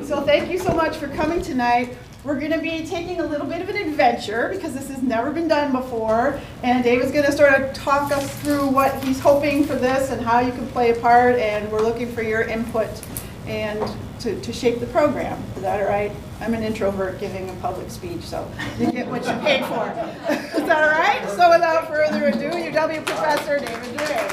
So thank you so much for coming tonight. We're going to be taking a little bit of an adventure because this has never been done before. And David's going to sort of talk us through what he's hoping for this and how you can play a part. And we're looking for your input and to shape the program. Is that all right? I'm an introvert giving a public speech, so you get what you paid for. Is that all right? So without further ado, UW Professor David Drake.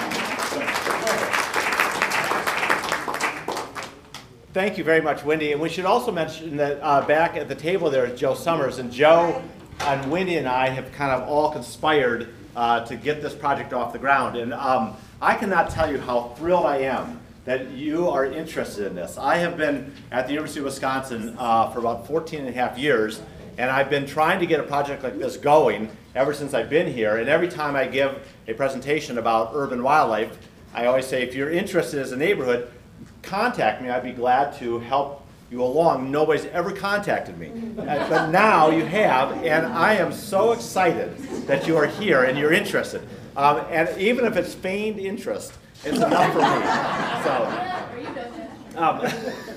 Thank you very much, Wendy. And we should also mention that back at the table there is Joe Summers. And Joe and Wendy and I have kind of all conspired to get this project off the ground. And I cannot tell you how thrilled I am that you are interested in this. I have been at the University of Wisconsin for about 14 and a half years, and I've been trying to get a project like this going ever since I've been here. And every time I give a presentation about urban wildlife, I always say, if you're interested as a neighborhood, contact me. I'd be glad to help you along. Nobody's ever contacted me. But now you have, and I am so excited that you are here and you're interested. And even if it's feigned interest, it's enough for me.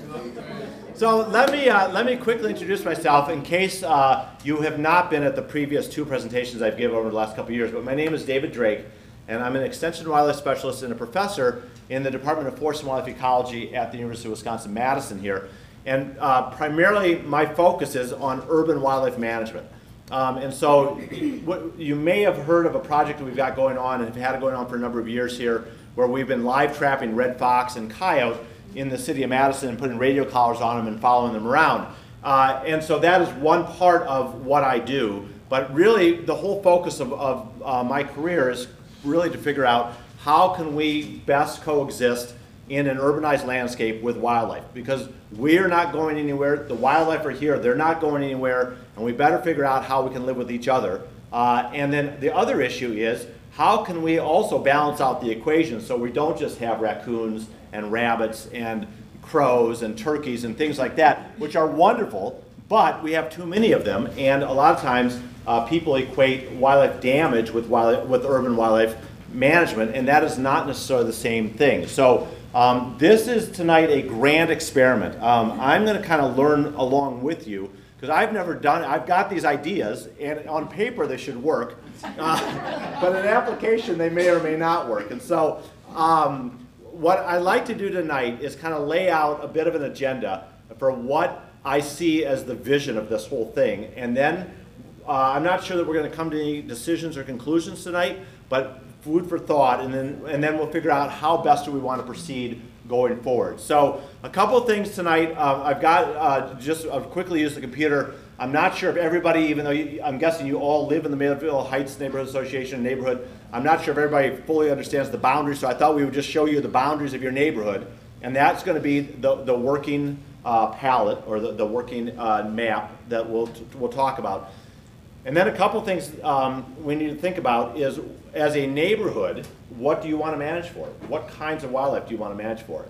So let me quickly introduce myself in case you have not been at the previous two presentations I've given over the last couple of years. But my name is David Drake, and I'm an extension wildlife specialist and a professor in the Department of Forest and Wildlife Ecology at the University of Wisconsin-Madison here. And primarily my focus is on urban wildlife management. And so you may have heard of a project that we've got going on and have had it going on for a number of years here, where we've been live trapping red fox and coyote in the city of Madison and putting radio collars on them and following them around. And so that is one part of what I do. But really the whole focus of my career is really to figure out how can we best coexist in an urbanized landscape with wildlife, because we're not going anywhere, the wildlife are here, they're not going anywhere, and we better figure out how we can live with each other. And then the other issue is, how can we also balance out the equation so we don't just have raccoons and rabbits and crows and turkeys and things like that, which are wonderful, but we have too many of them, and a lot of times people equate wildlife damage with urban wildlife management, and that is not necessarily the same thing. So this is tonight a grand experiment. I'm going to kind of learn along with you, because I've never done it. I've got these ideas, and on paper they should work, but in application they may or may not work. And so what I'd like to do tonight is kind of lay out a bit of an agenda for what I see as the vision of this whole thing. And then I'm not sure that we're going to come to any decisions or conclusions tonight, but food for thought, and then we'll figure out how best do we want to proceed going forward. So a couple of things tonight. I've got, I'll quickly use the computer. I'm not sure if everybody, even though I'm guessing you all live in the Mayville Heights Neighborhood Association neighborhood, I'm not sure if everybody fully understands the boundaries, so I thought we would just show you the boundaries of your neighborhood, and that's going to be the working palette, or the working map that we'll talk about. And then a couple things we need to think about is, as a neighborhood, what do you want to manage for? What kinds of wildlife do you want to manage for?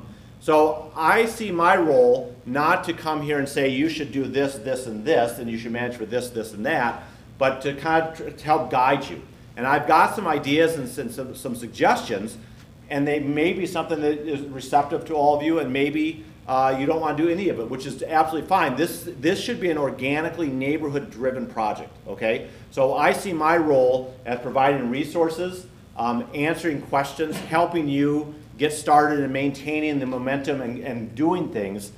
So I see my role not to come here and say you should do this, this, and this, and you should manage for this, this, and that, but to kind of to help guide you. And I've got some ideas and some suggestions, and they may be something that is receptive to all of you, and maybe you don't want to do any of it, which is absolutely fine. This should be an organically neighborhood-driven project, okay? So I see my role as providing resources, answering questions, helping you get started and maintaining the momentum and doing things,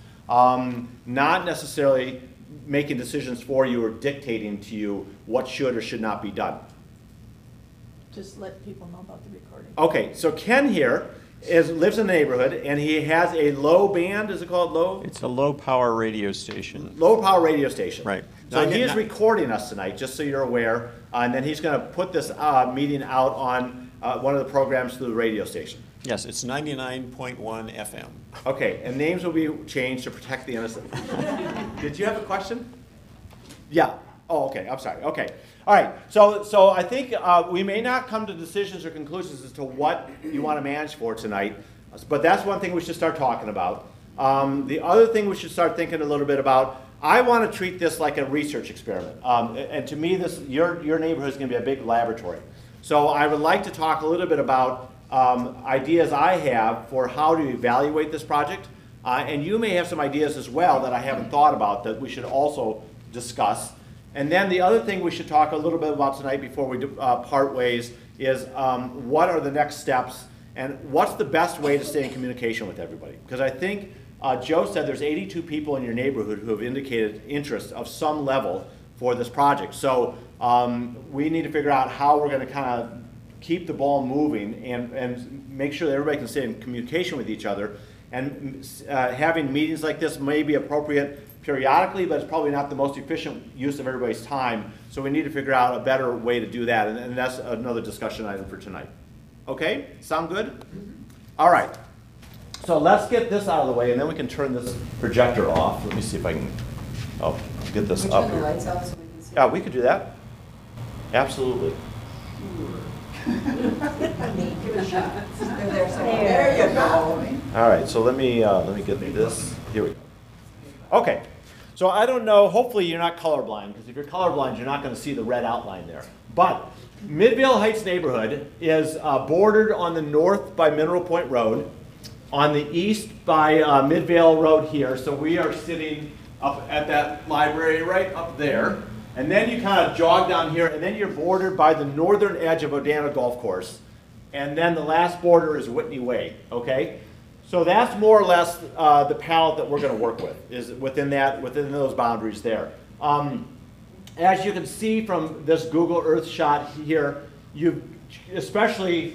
not necessarily making decisions for you or dictating to you what should or should not be done. Just let people know about the recording. Okay, so Ken here lives in the neighborhood, and he has a low band, is it called low? It's a low power radio station. Low power radio station. Right. So he is recording us tonight, just so you're aware, and then he's going to put this meeting out on one of the programs through the radio station. Yes, it's 99.1 FM. Okay, and names will be changed to protect the innocent. Did you have a question? Yeah. Oh, okay, I'm sorry. Okay. All right, so I think we may not come to decisions or conclusions as to what you want to manage for tonight, but that's one thing we should start talking about. The other thing we should start thinking a little bit about, I want to treat this like a research experiment. And to me, your neighborhood is going to be a big laboratory. So I would like to talk a little bit about ideas I have for how to evaluate this project, And you may have some ideas as well that I haven't thought about that we should also discuss. And then the other thing we should talk a little bit about tonight before we part ways is what are the next steps and what's the best way to stay in communication with everybody. Because I think Joe said there's 82 people in your neighborhood who have indicated interest of some level for this project. So we need to figure out how we're going to kind of keep the ball moving and make sure that everybody can stay in communication with each other. And having meetings like this may be appropriate periodically, but it's probably not the most efficient use of everybody's time. So we need to figure out a better way to do that, and that's another discussion item for tonight. Okay, sound good? All right. So let's get this out of the way, and then we can turn this projector off. Let me see if I can get this up Turn the here. lights off so we can see. Yeah, we could do that. Absolutely. Give it a shot. They're there somewhere. There you go. All right, so let me get this. Here we go. Okay, so I don't know, hopefully you're not colorblind, because if you're colorblind, you're not going to see the red outline there. But Midvale Heights neighborhood is bordered on the north by Mineral Point Road, on the east by Midvale Road here. So we are sitting up at that library right up there. And then you kind of jog down here, and then you're bordered by the northern edge of Odana Golf Course. And then the last border is Whitney Way, okay? So that's more or less the palette that we're going to work with, is within those boundaries there. As you can see from this Google Earth shot here, especially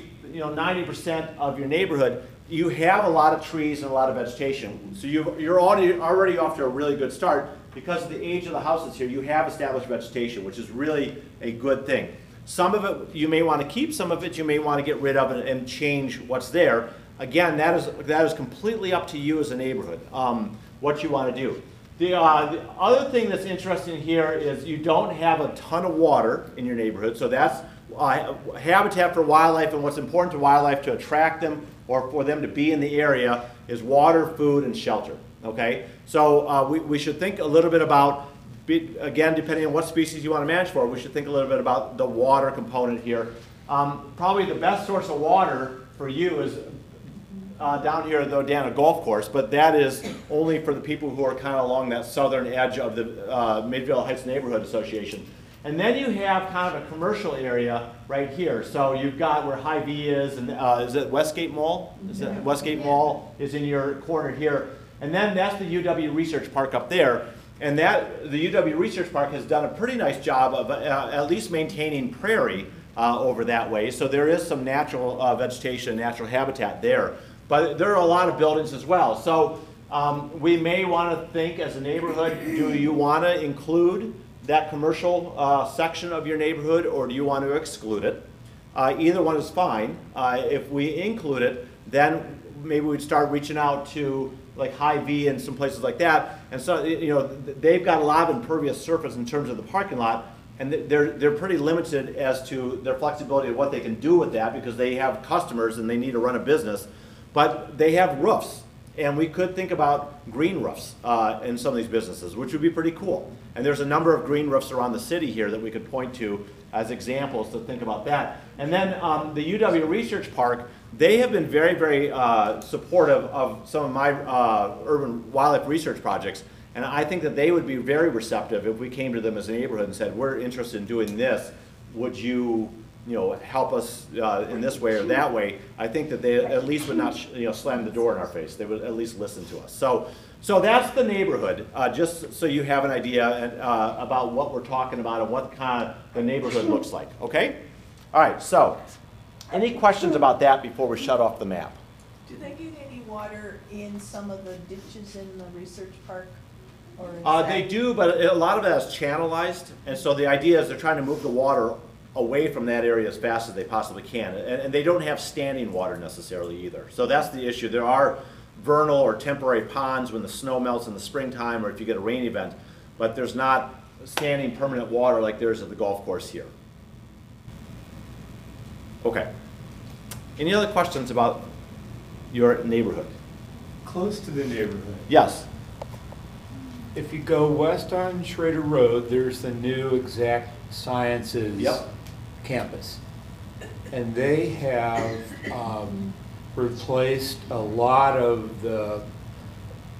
90% of your neighborhood, you have a lot of trees and a lot of vegetation. So you're already off to a really good start. Because of the age of the houses here, you have established vegetation, which is really a good thing. Some of it you may want to keep, some of it you may want to get rid of and change what's there. Again, that is completely up to you as a neighborhood, what you want to do. The other thing that's interesting here is you don't have a ton of water in your neighborhood, so that's habitat for wildlife, and what's important to wildlife to attract them or for them to be in the area is water, food, and shelter. Okay, so we should think a little bit about, again, depending on what species you want to manage for, we should think a little bit about the water component here. Probably the best source of water for you is down here at the Odana Golf Course, but that is only for the people who are kind of along that southern edge of the Midvale Heights Neighborhood Association. And then you have kind of a commercial area right here. So you've got where Hy-Vee is, and is it Westgate Mall? Westgate Mall is in your corner here. And then that's the UW Research Park up there. And the UW Research Park has done a pretty nice job of at least maintaining prairie over that way. So there is some natural vegetation, natural habitat there. But there are a lot of buildings as well. So we may want to think as a neighborhood, do you want to include that commercial section of your neighborhood, or do you want to exclude it? Either one is fine. If we include it, then maybe we'd start reaching out to like Hy-Vee and some places like that. And so, they've got a lot of impervious surface in terms of the parking lot, and they're pretty limited as to their flexibility of what they can do with that because they have customers and they need to run a business. But they have roofs, and we could think about green roofs in some of these businesses, which would be pretty cool. And there's a number of green roofs around the city here that we could point to as examples to think about that. And then the UW Research Park, they have been very, very supportive of some of my urban wildlife research projects. And I think that they would be very receptive if we came to them as a neighborhood and said, we're interested in doing this. Would you help us in this way or that way? I think that they at least would not slam the door in our face. They would at least listen to us. So that's the neighborhood, just so you have an idea about what we're talking about and what kind of the neighborhood looks like, okay? All right, so any questions about that before we shut off the map? Do they get any water in some of the ditches in the research park? Or is They that- do, but a lot of it is channelized, and so the idea is they're trying to move the water away from that area as fast as they possibly can. And they don't have standing water necessarily either. So that's the issue. There are vernal or temporary ponds when the snow melts in the springtime or if you get a rain event, but there's not standing permanent water like there is at the golf course here. Okay. Any other questions about your neighborhood? Close to the neighborhood. Yes. If you go west on Schrader Road, there's the new Exact Sciences Yep. campus. And they have replaced a lot of the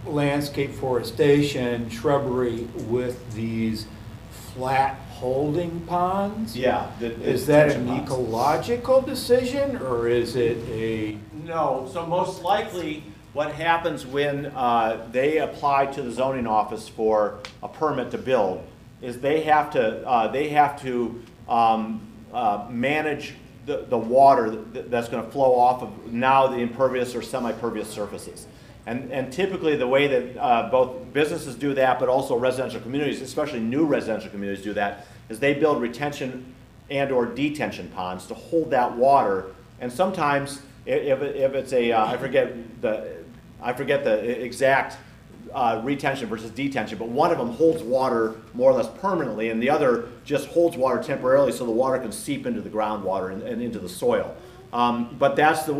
landscape forestation, shrubbery with these flat holding ponds? Yeah. Is that an detention ponds. ecological decision, or is it a? No, so most likely what happens when they apply to the zoning office for a permit to build is they have to manage the water that's going to flow off of now the impervious or semi-pervious surfaces. And typically the way that both businesses do that, but also residential communities, especially new residential communities do that, is they build retention and or detention ponds to hold that water. And sometimes if it's a, I forget the exact retention versus detention, but one of them holds water more or less permanently, and the other just holds water temporarily so the water can seep into the groundwater and into the soil. But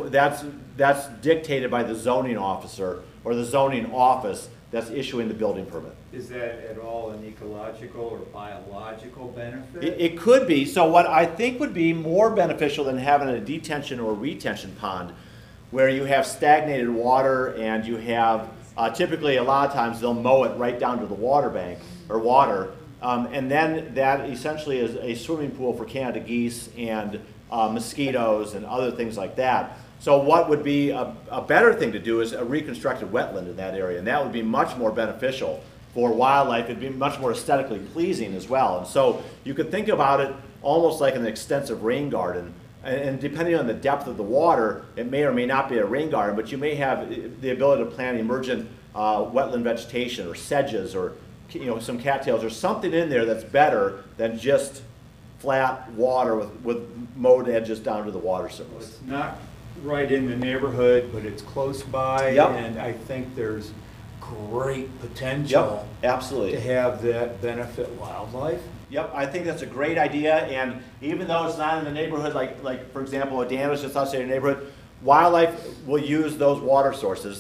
that's dictated by the zoning officer or the zoning office that's issuing the building permit. Is that at all an ecological or biological benefit? It could be. So what I think would be more beneficial than having a detention or retention pond where you have stagnated water and you have, typically a lot of times they'll mow it right down to the water bank or water, and then that essentially is a swimming pool for Canada geese and mosquitoes and other things like that. So what would be a better thing to do is a reconstructed wetland in that area, and that would be much more beneficial for wildlife. It'd be much more aesthetically pleasing as well. And so you could think about it almost like an extensive rain garden. And depending on the depth of the water, it may or may not be a rain garden, but you may have the ability to plant emergent wetland vegetation or sedges or some cattails or something in there that's better than just flat water with mowed edges down to the water Well, surface. it's not right in the neighborhood, but it's close by, Yep. and I think there's great potential Yep, absolutely. to have that benefit wildlife. Yep, I think that's a great idea, and even though it's not in the neighborhood, like for example, Dan was just outside your neighborhood, wildlife will use those water sources,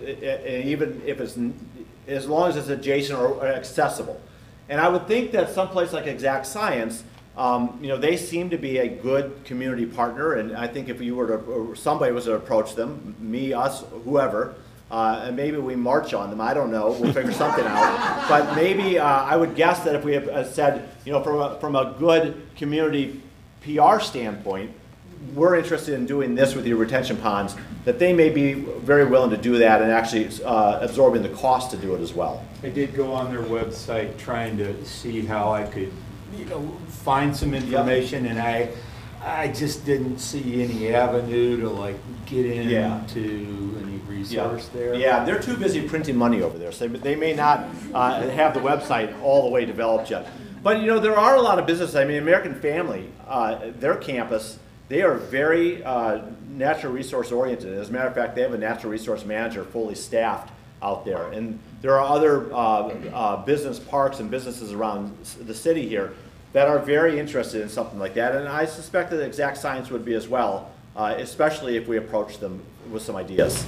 even if it's, as long as it's adjacent or accessible. And I would think that someplace like Exact Science, they seem to be a good community partner, and I think if you were to, or somebody was to approach them, me, us, whoever, and maybe we march on them, I don't know, we'll figure something out. But maybe I would guess that if we have said, from a good community PR standpoint, we're interested in doing this with your retention ponds, that they may be very willing to do that and actually absorbing the cost to do it as well. I did go on their website trying to see how I could, find some information, and I just didn't see any avenue to get into any resource there. Yeah, they're too busy printing money over there, so they may not have the website all the way developed yet. But there are a lot of businesses. I mean, American Family, their campus, they are very natural resource oriented. As a matter of fact, they have a natural resource manager fully staffed out there. And there are other business parks and businesses around the city here that are very interested in something like that. And I suspect that Exact Science would be as well, especially if we approach them with some ideas.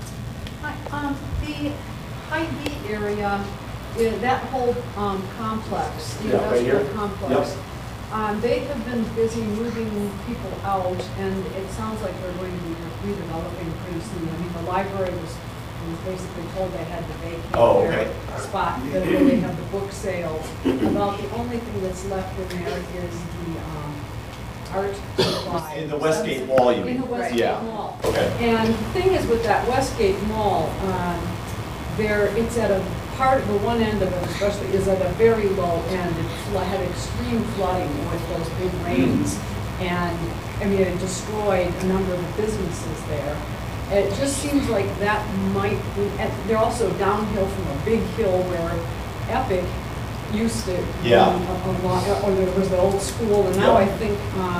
Hi, the Hy-Vee area, that whole complex, the Yeah, right industrial here. complex, they have been busy moving people out, and it sounds like they're going to be redeveloping pretty soon. I mean, the library was basically told they had to vacate their spot, that they have the book sales. About the only thing that's left in there is the art supply. In the Westgate Mall, you mean? In the Westgate Yeah. Mall. Okay. And the thing is with that Westgate Mall, it's at a part of the one end of it especially is at a very low end. It had extreme flooding with those big rains. And I mean, it destroyed a number of the businesses there. It just seems like that might be, and they're also downhill from a big hill where Epic used to run a lot, or there was the old school, and now I think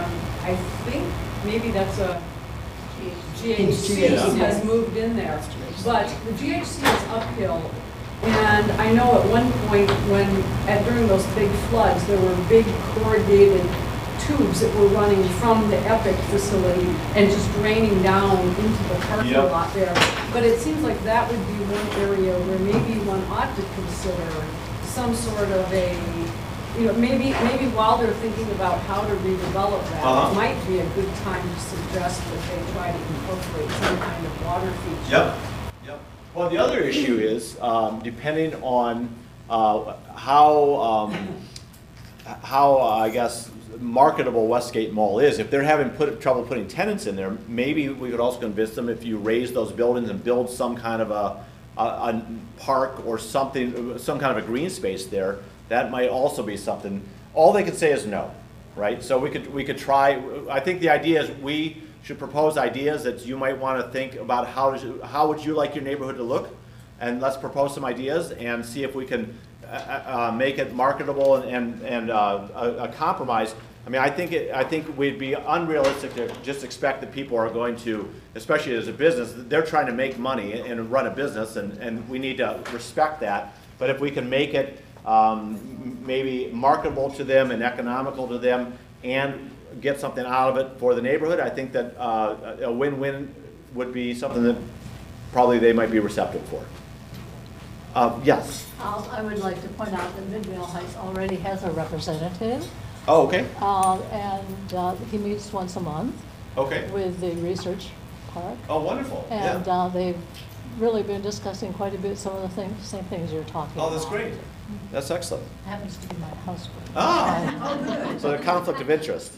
maybe that's a GHC has moved in there. But the GHC is uphill, and I know at one point during those big floods, there were big corrugated tubes that were running from the Epic facility and just draining down into the parking lot there. But it seems like that would be one area where maybe one ought to consider some sort of a, maybe while they're thinking about how to redevelop that, it might be a good time to suggest that they try to incorporate some kind of water feature. Yep. Well, the other issue is, depending on how I guess, marketable Westgate Mall is, if they're having trouble putting tenants in there, maybe we could also convince them if you raise those buildings and build some kind of a park or something, some kind of a green space there, that might also be something. All they can say is no, right? So we could try. I think the idea is we should propose ideas that you might want to think about how would you like your neighborhood to look, and let's propose some ideas and see if we can make it marketable and a compromise. I mean, I think we'd be unrealistic to just expect that people are going to, especially as a business, they're trying to make money and run a business, and we need to respect that. But if we can make it maybe marketable to them and economical to them, and get something out of it for the neighborhood, I think that a win-win would be something that probably they might be receptive for. Yes. I would like to point out that Midvale Heights already has a representative. Oh, okay. And he meets once a month. Okay. With the research park. Oh, wonderful. And yeah. They've really been discussing quite a bit some of the same things you're talking about. Oh, that's great. That's excellent. Happens to be my husband. Ah, so the conflict of interest.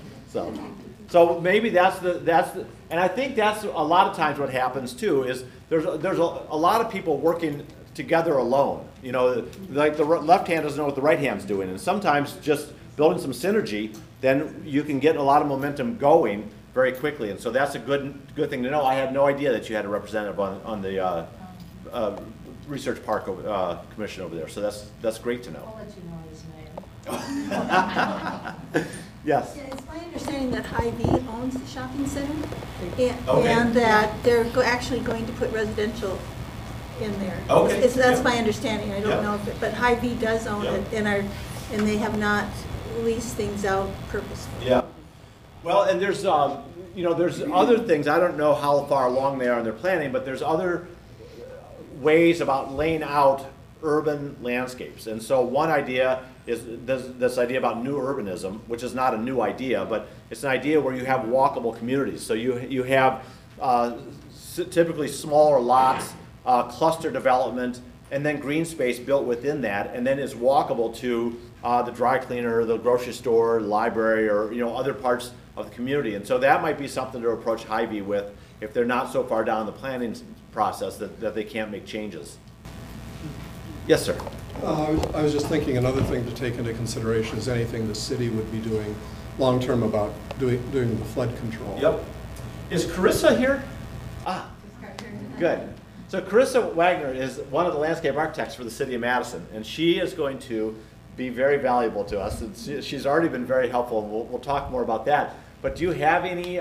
So maybe that's the, and I think that's a lot of times what happens too is there's a lot of people working together alone. You know, like the left hand doesn't know what the right hand's doing, and sometimes just building some synergy, then you can get a lot of momentum going very quickly. And so that's a good thing to know. I had no idea that you had a representative on the Research Park Commission over there. So that's great to know. I'll let you know his name. Yes. Yeah, it's my understanding that Hy-Vee owns the shopping center, Okay. and that they're actually going to put residential in there. Okay. That's my understanding. I don't Yeah. know if it, but Hy-Vee does own Yeah. it, and they have not leased things out purposefully. Yeah. Well, and there's there's other things. I don't know how far along they are in their planning, but there's other ways about laying out urban landscapes. And so one idea is this idea about new urbanism, which is not a new idea, but it's an idea where you have walkable communities. So you have typically smaller lots, cluster development, and then green space built within that, and then it's walkable to the dry cleaner, the grocery store, library, or other parts of the community. And so that might be something to approach Hy-Vee with if they're not so far down the planning process that they can't make changes. Yes, sir. I was just thinking another thing to take into consideration is anything the city would be doing long-term about doing the flood control. Yep. Is Carissa here? Ah, good. So Carissa Wagner is one of the landscape architects for the city of Madison, and she is going to be very valuable to us. And she's already been very helpful, and we'll talk more about that. But do you have any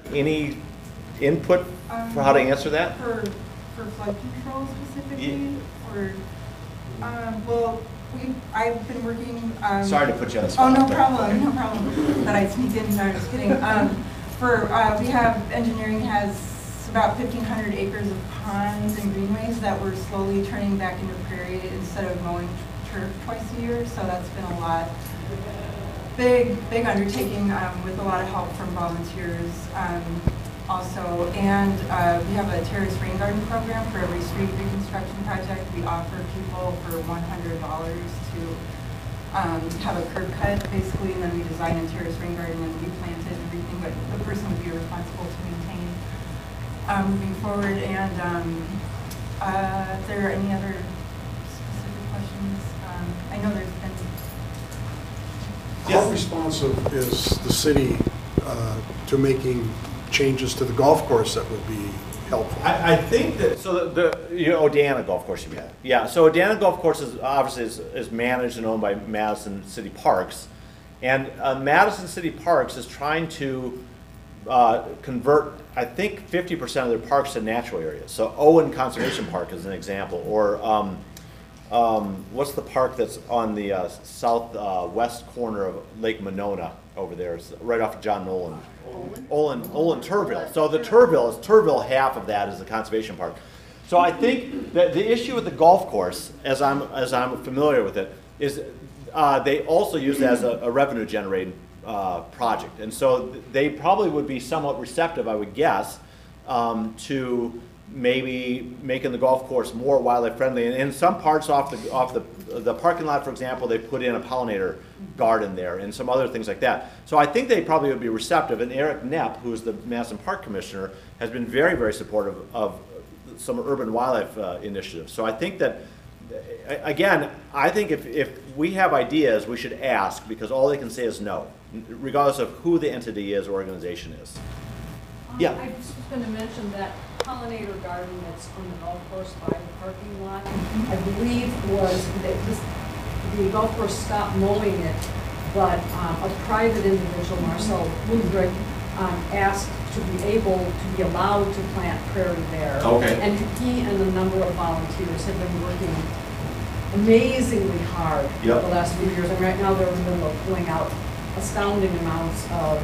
input for how to answer that? For flood control specifically, or well, I've been working. Sorry to put you on the spot. Oh, no problem. But I sneaked in. No, I'm just kidding. We have engineering has about 1,500 acres of ponds and greenways that we're slowly turning back into prairie instead of mowing turf twice a year. So that's been a lot. Big undertaking with a lot of help from volunteers also. And we have a terrace rain garden program for every street reconstruction project. We offer people for $100 to have a curb cut basically, and then we design a terrace rain garden and we plant it and everything, but the person would be responsible to maintain moving forward. And if there are any other specific questions, I know there's been. How responsive is the city to making changes to the golf course that would be helpful? I think that, so the Odeana Golf Course you mean. Yeah, so Odeana Golf Course is obviously is managed and owned by Madison City Parks. And Madison City Parks is trying to convert, I think, 50% of their parks to natural areas. So Owen Conservation Park is an example, or what's the park that's on the southwest corner of Lake Monona over there? It's right off of John Nolan. Olin Turville. So the Turville half of that is the conservation park. So I think that the issue with the golf course, as I'm familiar with it, is they also use it as a revenue generating project, and so they probably would be somewhat receptive, I would guess, to maybe making the golf course more wildlife friendly. And in some parts off the parking lot, for example, they put in a pollinator garden there and some other things like that. So I think they probably would be receptive. And Eric Knepp, who's the Madison Park Commissioner, has been very, very supportive of some urban wildlife initiatives. So I think that, again, I think if we have ideas, we should ask, because all they can say is no, regardless of who the entity is or organization is. Yeah. I just was going to mention that pollinator garden that's on the golf course by the parking lot, I believe was that the golf course stopped mowing it, but a private individual, Marcel Woodrick, asked to be able to be allowed to plant prairie there. Okay. And he and a number of volunteers have been working amazingly hard the last few years. And right now they're in the middle of pulling out astounding amounts of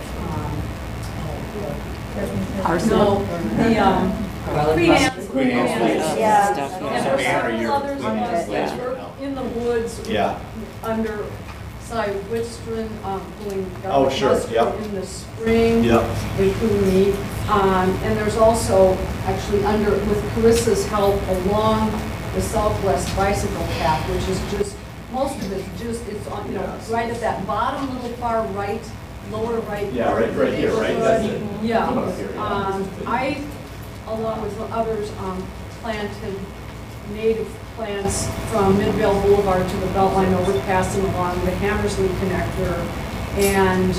Queen Anne's. Yeah. And several others in the woods. Under Cy Whitstron, pulling mustard in the spring. They me. And there's also actually with Carissa's help along the Southwest bicycle path, which is just, most of it's on, right at that bottom little far right, lower right. Yeah, right here, right? That's it. Yeah. I, along with others, planted native plants from Midvale Boulevard to the Beltline overpass and along the Hammersley connector. And,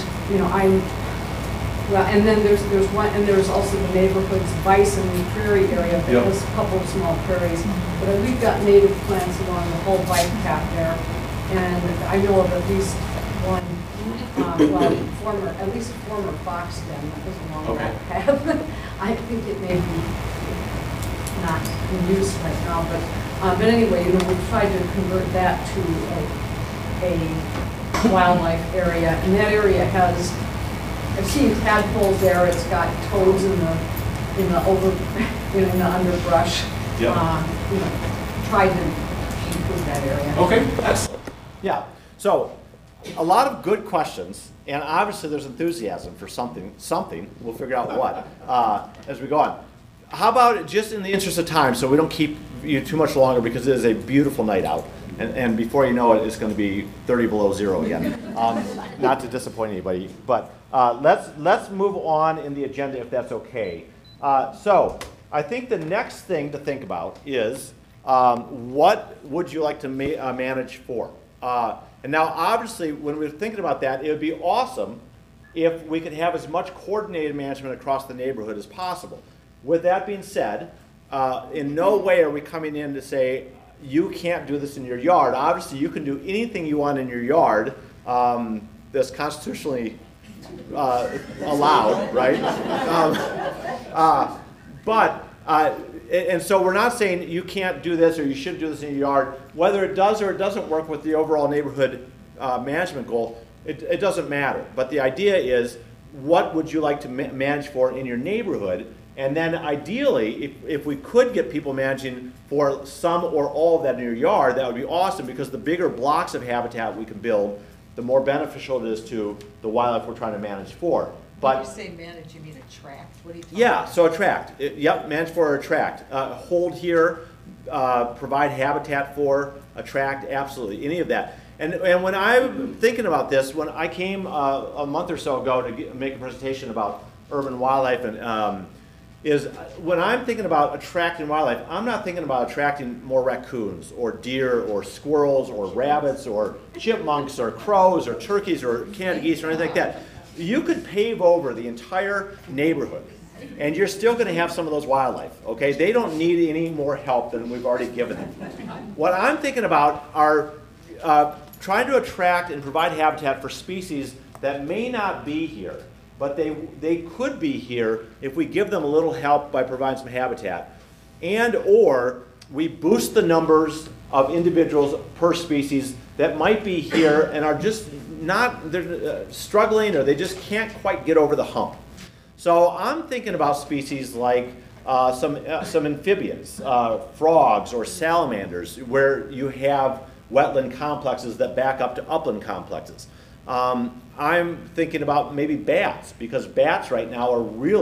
and then there's one, and there's also the neighborhood's bison prairie area. There's a couple of small prairies. But we've got native plants along the whole bike path there. And I know of at least one, at least a former fox den that was along that path. I think it may be not in use right now, but anyway, we've tried to convert that to a wildlife area, and that area has, I've seen tadpoles there. It's got toads in the underbrush. Tried to improve that area. Okay, excellent. Yeah. So, a lot of good questions, and obviously there's enthusiasm for something. We'll figure out what as we go on. How about, just in the interest of time, so we don't keep you too much longer, because it is a beautiful night out, and before you know it, it's going to be 30 below zero again. Not to disappoint anybody, but let's move on in the agenda, if that's okay. So I think the next thing to think about is what would you like to manage for? And now, obviously, when we're thinking about that, it would be awesome if we could have as much coordinated management across the neighborhood as possible. With that being said, in no way are we coming in to say, you can't do this in your yard. Obviously, you can do anything you want in your yard that's constitutionally allowed, right? And so we're not saying you can't do this or you should do this in your yard. Whether it does or it doesn't work with the overall neighborhood management goal, it doesn't matter. But the idea is, what would you like to manage for in your neighborhood? And then ideally, if we could get people managing for some or all of that in your yard, that would be awesome, because the bigger blocks of habitat we can build, the more beneficial it is to the wildlife we're trying to manage for. But when you say manage, you mean attract? What are you talking about? So attract. Manage for or attract. Hold here, provide habitat for, attract, absolutely, any of that. And when I'm thinking about this, when I came a month or so ago to make a presentation about urban wildlife, and when I'm thinking about attracting wildlife, I'm not thinking about attracting more raccoons or deer or squirrels or rabbits or chipmunks or crows or turkeys or Canada geese or anything like that. You could pave over the entire neighborhood, and you're still going to have some of those wildlife, okay? They don't need any more help than we've already given them. What I'm thinking about are trying to attract and provide habitat for species that may not be here, but they could be here if we give them a little help by providing some habitat. And or we boost the numbers of individuals per species that might be here and are just they're struggling, or they just can't quite get over the hump. So I'm thinking about species like some amphibians, frogs or salamanders, where you have wetland complexes that back up to upland complexes. I'm thinking about maybe bats, because bats right now are really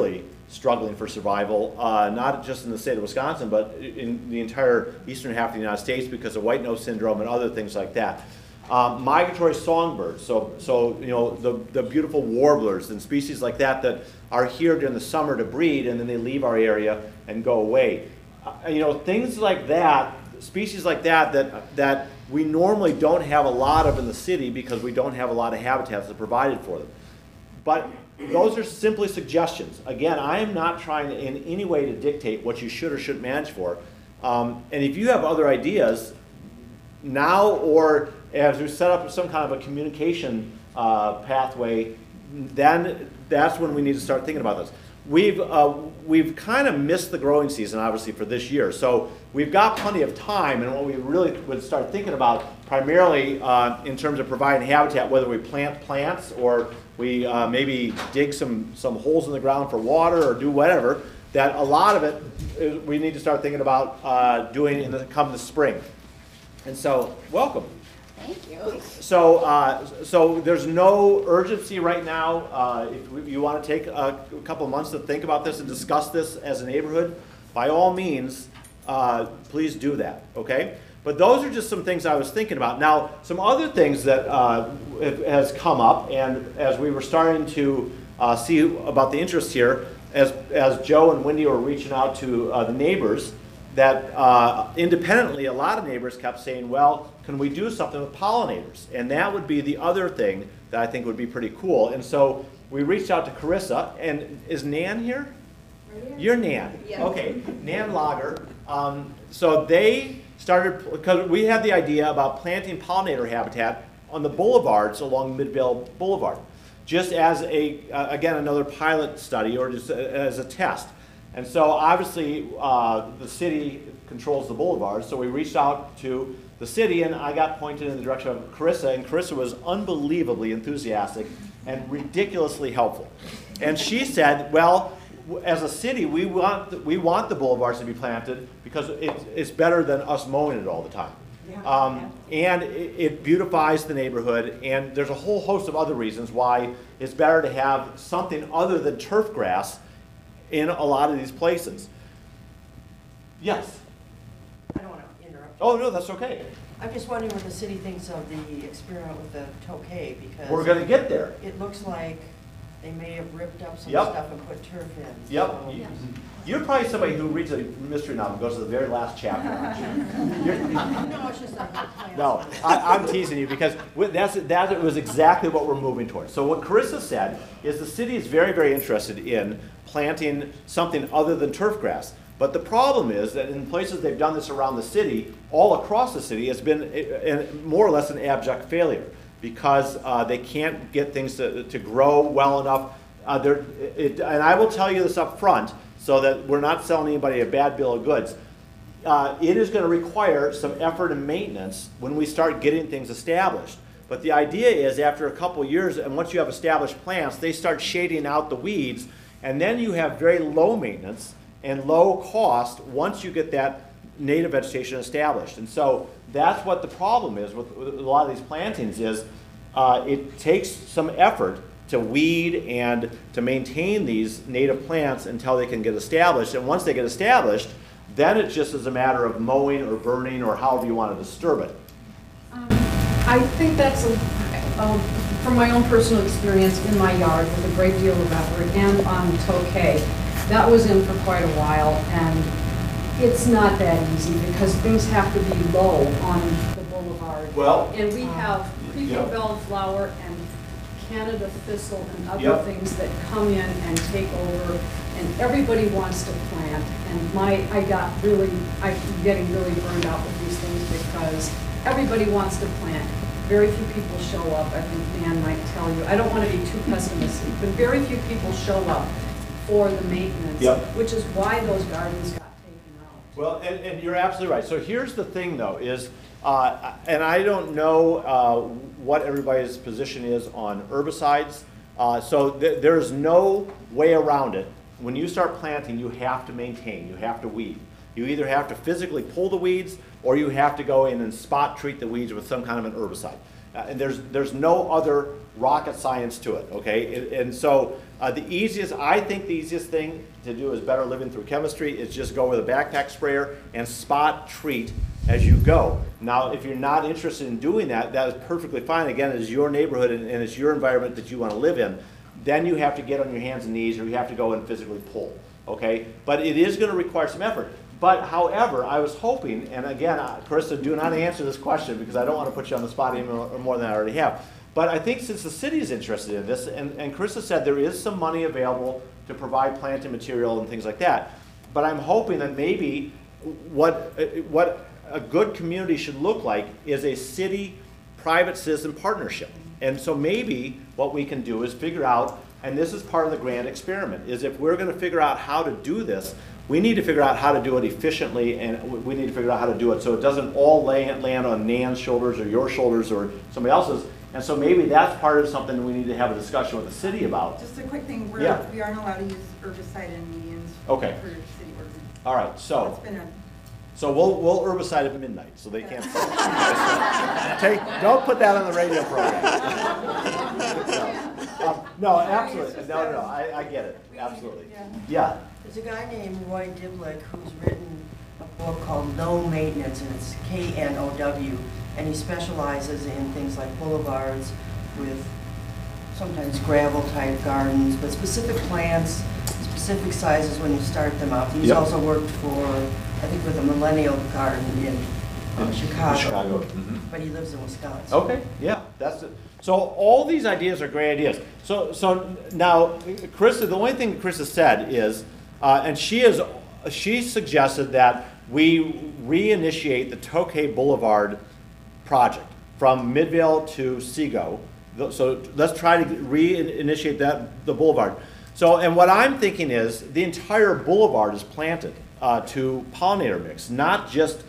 struggling for survival, not just in the state of Wisconsin, but in the entire eastern half of the United States because of white nose syndrome and other things like that. Migratory songbirds, so you know, the beautiful warblers and species like that that are here during the summer to breed, and then they leave our area and go away. You know, things like that, species like that we normally don't have a lot of in the city because we don't have a lot of habitats that are provided for them. But those are simply suggestions. Again, I am not trying in any way to dictate what you should or shouldn't manage for. And if you have other ideas, now or as we set up some kind of a communication pathway, then that's when we need to start thinking about this. We've kind of missed the growing season, obviously, for this year. So we've got plenty of time, and what we really would start thinking about primarily in terms of providing habitat, whether we plant plants or we maybe dig some holes in the ground for water or do whatever, that a lot of it we need to start thinking about doing come the spring. And so, welcome. Thank you. So there's no urgency right now. If you want to take a couple of months to think about this and discuss this as a neighborhood, by all means, please do that, okay? But those are just some things I was thinking about. Now, some other things that has come up, and as we were starting to see about the interest here, as Joe and Wendy were reaching out to the neighbors, that independently, a lot of neighbors kept saying, well, can we do something with pollinators? And that would be the other thing that I think would be pretty cool. And so we reached out to Carissa, and is Nan here? Right here. You're Nan. Yeah. Okay, Nan Lager. So they started, because we had the idea about planting pollinator habitat on the boulevards along Midvale Boulevard, just as again, another pilot study or just as a test. And so obviously the city controls the boulevard, so we reached out to the city, and I got pointed in the direction of Carissa, and Carissa was unbelievably enthusiastic and ridiculously helpful. And she said, well, as a city, we want the boulevards to be planted because it's better than us mowing it all the time. And it beautifies the neighborhood, and there's a whole host of other reasons why it's better to have something other than turf grass in a lot of these places. Yes? I don't want to interrupt. Oh, no, that's okay. I'm just wondering what the city thinks of the experiment with the tokay, because We're going to get there. it looks like they may have ripped up some Yep. stuff and put turf in. Yep. So- You're probably somebody who reads a mystery novel and goes to the very last chapter, aren't you? No, it's just like plants. No, I'm teasing you because that was exactly what we're moving towards. So what Carissa said is the city is very, very interested in planting something other than turf grass. But the problem is that in places they've done this around the city, all across the city, it's been more or less an abject failure because they can't get things to grow well enough. And I will tell you this up front so that we're not selling anybody a bad bill of goods. It is going to require some effort and maintenance when we start getting things established. But the idea is after a couple of years, and once you have established plants, they start shading out the weeds, and then you have very low maintenance and low cost once you get that native vegetation established. And so that's what the problem is with a lot of these plantings is it takes some effort to weed and to maintain these native plants until they can get established. And once they get established, then it just is a matter of mowing or burning or however you want to disturb it. I think that's, from my own personal experience in my yard with a great deal of effort and on tokay, that was in for quite a while, and it's not that easy because things have to be low on the boulevard. Well, and we have creeping bellflower and Canada thistle and other things that come in and take over, and everybody wants to plant. And I'm getting really burned out with these things because everybody wants to plant. Very few people show up. I think Dan might tell you. I don't want to be too pessimistic, but very few people show up for the maintenance, which is why those gardens got taken out. Well, and you're absolutely right. So here's the thing, though, is, and I don't know what everybody's position is on herbicides. So there's no way around it. When you start planting, you have to maintain, you have to weed. You either have to physically pull the weeds, or you have to go in and spot treat the weeds with some kind of an herbicide. And there's no other rocket science to it, okay? And so The easiest, I think the easiest thing to do is Better Living Through Chemistry is just go with a backpack sprayer and spot treat as you go. Now, if you're not interested in doing that, that is perfectly fine. Again, it's your neighborhood and it's your environment that you want to live in. Then you have to get on your hands and knees or you have to go and physically pull, okay? But it is going to require some effort. But however, I was hoping, and again, Carissa, do not answer this question because I don't want to put you on the spot even more than I already have. But I think since the city is interested in this, and Carissa said there is some money available to provide planting material and things like that, but I'm hoping that maybe what a good community should look like is a city-private citizen partnership. And so maybe what we can do is figure out, and this is part of the grand experiment, is if we're going to figure out how to do this, we need to figure out how to do it efficiently, and we need to figure out how to do it so it doesn't all land on Nan's shoulders or your shoulders or somebody else's. And so maybe that's part of something we need to have a discussion with the city about. Just a quick thing, we aren't allowed to use herbicide in medians for city ordinance. All right, so we'll herbicide at midnight, so they can't. Don't put that on the radio program. No, absolutely. No. I get it. Absolutely. Yeah. There's a guy named Roy Diblick who's written a book called No Maintenance, and it's K-N-O-W, and he specializes in things like boulevards with sometimes gravel-type gardens, but specific plants, specific sizes when you start them out. He's also worked for, I think, with a Millennial Garden in Chicago. But he lives in Wisconsin. Okay, yeah, that's it. So all these ideas are great ideas. So now, Carissa, the only thing Carissa said is, and she suggested that we reinitiate the Tokay Boulevard project from Midvale to Seago. So let's try to reinitiate the boulevard. So, and what I'm thinking is the entire boulevard is planted to pollinator mix, not just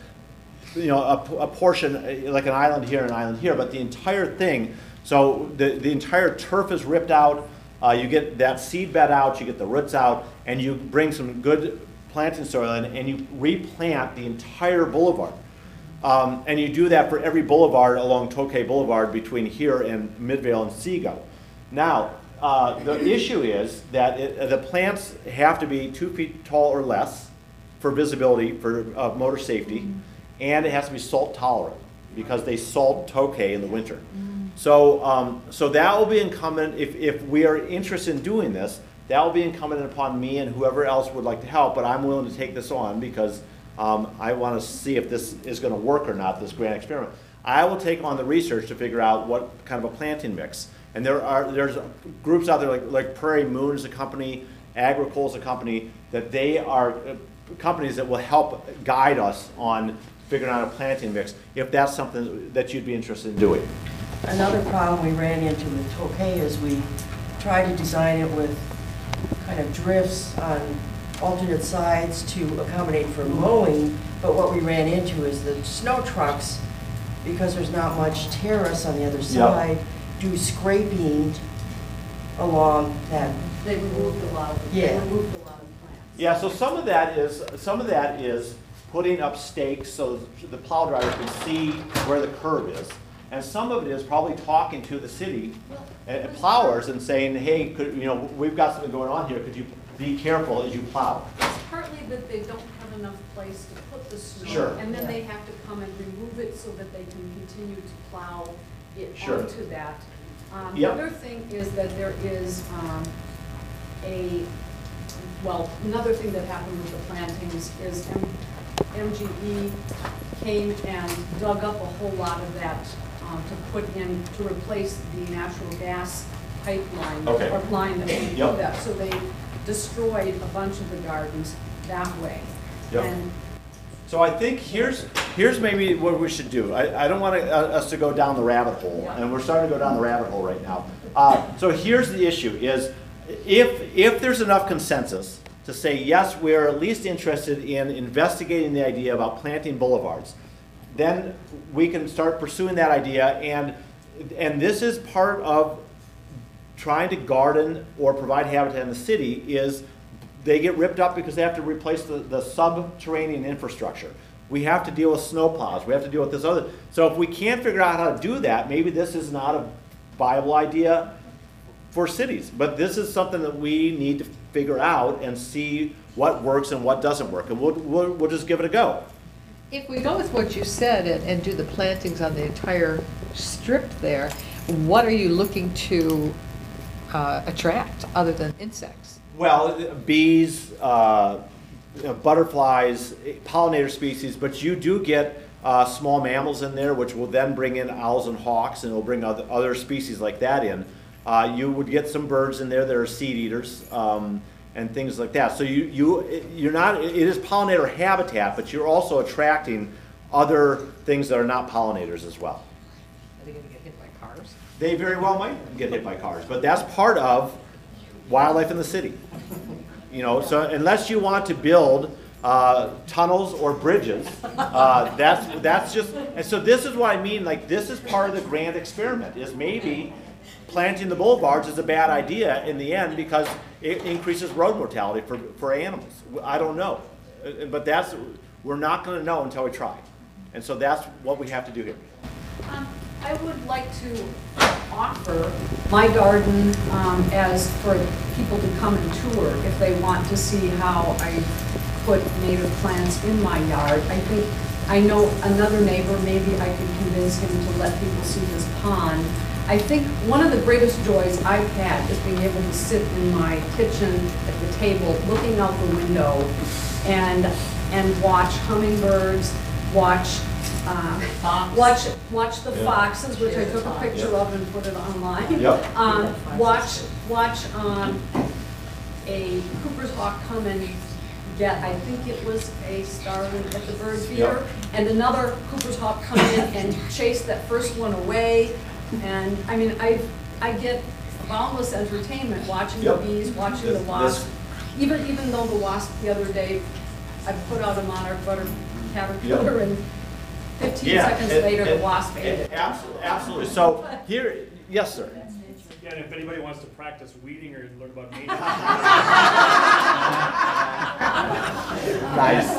a portion like an island here and an island here, but the entire thing. So the entire turf is ripped out. You get that seed bed out, you get the roots out, and you bring some good planting soil in, and you replant the entire boulevard. And you do that for every boulevard along Tokay Boulevard between here and Midvale and Seago. Now, the issue is that the plants have to be 2 feet tall or less for visibility, for motor safety, and it has to be salt tolerant because they salt Tokay in the winter. So, so that will be incumbent, if we are interested in doing this, that will be incumbent upon me and whoever else would like to help, but I'm willing to take this on because I want to see if this is going to work or not, this grand experiment. I will take on the research to figure out what kind of a planting mix. And there's groups out there like Prairie Moon is a company, Agricole is a company, that they are companies that will help guide us on figuring out a planting mix, if that's something that you'd be interested in doing. Another problem we ran into with Tokay is we tried to design it with kind of drifts on alternate sides to accommodate for mowing, but what we ran into is the snow trucks, because there's not much terrace on the other side, do scraping along that. They removed a lot of They removed a lot of plants. Yeah, so some of that is putting up stakes so the plow driver can see where the curb is. And some of it is probably talking to the city and plowers and saying, hey, we've got something going on here. Could you be careful as you plow? It's partly that they don't have enough place to put the snow. Sure. And then they have to come and remove it so that they can continue to plow it onto that. The other thing is that there is another thing that happened with the plantings is MGE came and dug up a whole lot of that to put in, to replace the natural gas pipeline or line that we put up. So they destroyed a bunch of the gardens that way. And so I think here's maybe what we should do. I don't want us to go down the rabbit hole, and we're starting to go down the rabbit hole right now. So here's the issue: is if there's enough consensus to say yes, we're at least interested in investigating the idea about planting boulevards, then we can start pursuing that idea, and this is part of trying to garden or provide habitat in the city. Is they get ripped up because they have to replace the subterranean infrastructure. We have to deal with snowplows. We have to deal with this other. So if we can't figure out how to do that, maybe this is not a viable idea for cities. But this is something that we need to figure out and see what works and what doesn't work, and we'll just give it a go. If we go with what you said and do the plantings on the entire strip there, what are you looking to attract other than insects? Well, bees, butterflies, pollinator species, but you do get small mammals in there, which will then bring in owls and hawks, and will bring other species like that in. You would get some birds in there that are seed eaters, and things like that. So you're not, it is pollinator habitat, but you're also attracting other things that are not pollinators as well. Are they going to get hit by cars? They very well might get hit by cars, but that's part of wildlife in the city. You know, so unless you want to build tunnels or bridges, that's just, and so this is what I mean, like this is part of the grand experiment, is maybe planting the boulevards is a bad idea in the end because it increases road mortality for animals. I don't know, but we're not going to know until we try, and so that's what we have to do here. I would like to offer my garden as for people to come and tour if they want to see how I put native plants in my yard. I know another neighbor, maybe I could convince him to let people see his pond. I think one of the greatest joys I've had is being able to sit in my kitchen at the table, looking out the window, and watch hummingbirds, watch the foxes, which I took a picture of and put it online. Watch a Cooper's hawk come and get, I think it was a starling at the bird feeder, and another Cooper's hawk come in and chase that first one away. And I mean, I get boundless entertainment watching the bees, watching the wasps. Even though the wasp the other day, I put out a monarch butter caterpillar and 15 seconds later the wasp ate it. Absolutely. So here, yes, sir. Yeah, and if anybody wants to practice weeding or learn about nature. Nice.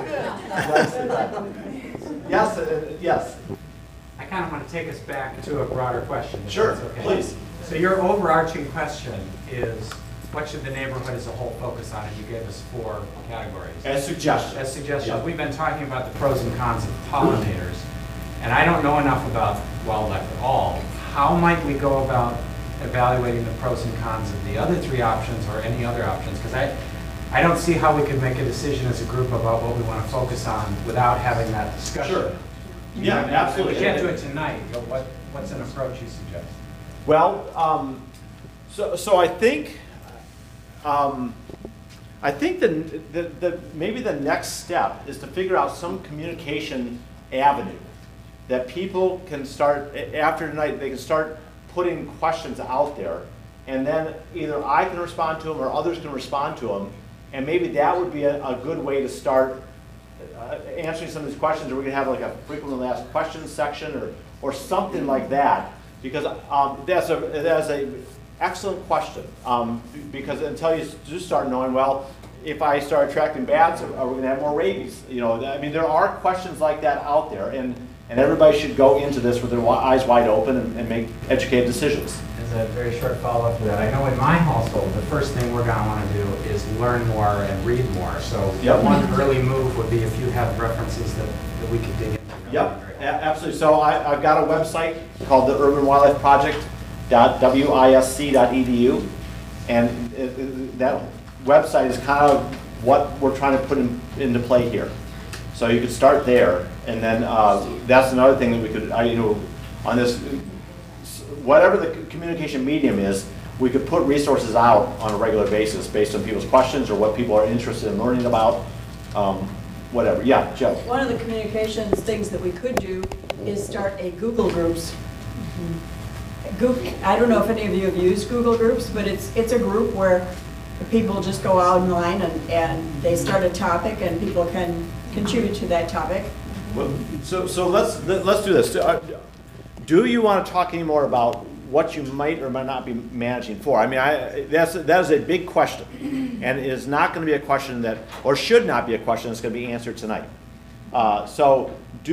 Yes, yes. I kind of want to take us back to a broader question. Sure, okay. please. So your overarching question is, what should the neighborhood as a whole focus on? And you gave us 4 categories. As suggestions. As suggestions. Yep. We've been talking about the pros and cons of pollinators. And I don't know enough about wildlife at all. How might we go about evaluating the pros and cons of the other 3 options or any other options? Because I don't see how we could make a decision as a group about what we want to focus on without having that discussion. Sure. Yeah, absolutely. We can't do it tonight. What's an approach you suggest? Well, so I think maybe the next step is to figure out some communication avenue that people can start, after tonight, they can start putting questions out there, and then either I can respond to them or others can respond to them, and maybe that would be a good way to start answering some of these questions, or we could have like a frequently asked questions section or something like that, because that's a excellent question, because until you do start knowing, well, if I start attracting bats, are we going to have more rabies? You know, I mean, there are questions like that out there, and everybody should go into this with their eyes wide open and make educated decisions. As a very short follow-up to that, I know in my household, the first thing we're going to want to do is learn more and read more. So one early move would be if you have references that we could dig into. Yep, absolutely. So I've got a website called the Urban Wildlife Project.wisc.edu, and that website is kind of what we're trying to put into play here. So you could start there, and then that's another thing that we could, on this, whatever the communication medium is, we could put resources out on a regular basis based on people's questions or what people are interested in learning about, whatever. Yeah, Joe. One of the communications things that we could do is start a Google Groups. I don't know if any of you have used Google Groups, but it's a group where people just go out online and they start a topic and people can contribute to that topic. Well, so let's do this. Do you want to talk any more about what you might or might not be managing for? I mean, that is a big question, and it is not going to be a question that, or should not be a question that's going to be answered tonight. So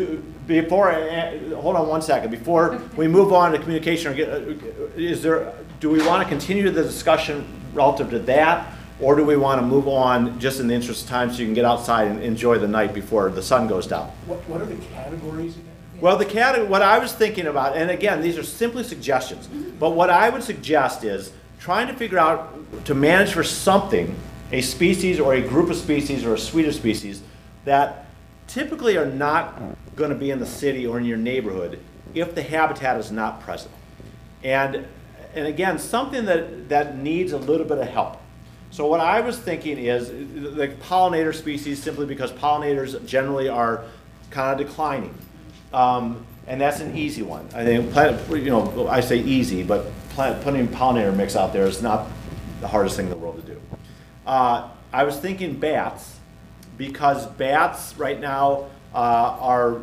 hold on one second. Before we move on to communication, do we want to continue the discussion relative to that, or do we want to move on just in the interest of time so you can get outside and enjoy the night before the sun goes down? What are the categories again? Well, what I was thinking about, and again, these are simply suggestions, but what I would suggest is trying to figure out to manage for something, a species or a group of species or a suite of species that typically are not going to be in the city or in your neighborhood if the habitat is not present. And again, something that needs a little bit of help. So what I was thinking is the pollinator species, simply because pollinators generally are kind of declining. And that's an easy one. I think, I say easy, but putting pollinator mix out there is not the hardest thing in the world to do. I was thinking bats, because bats right now are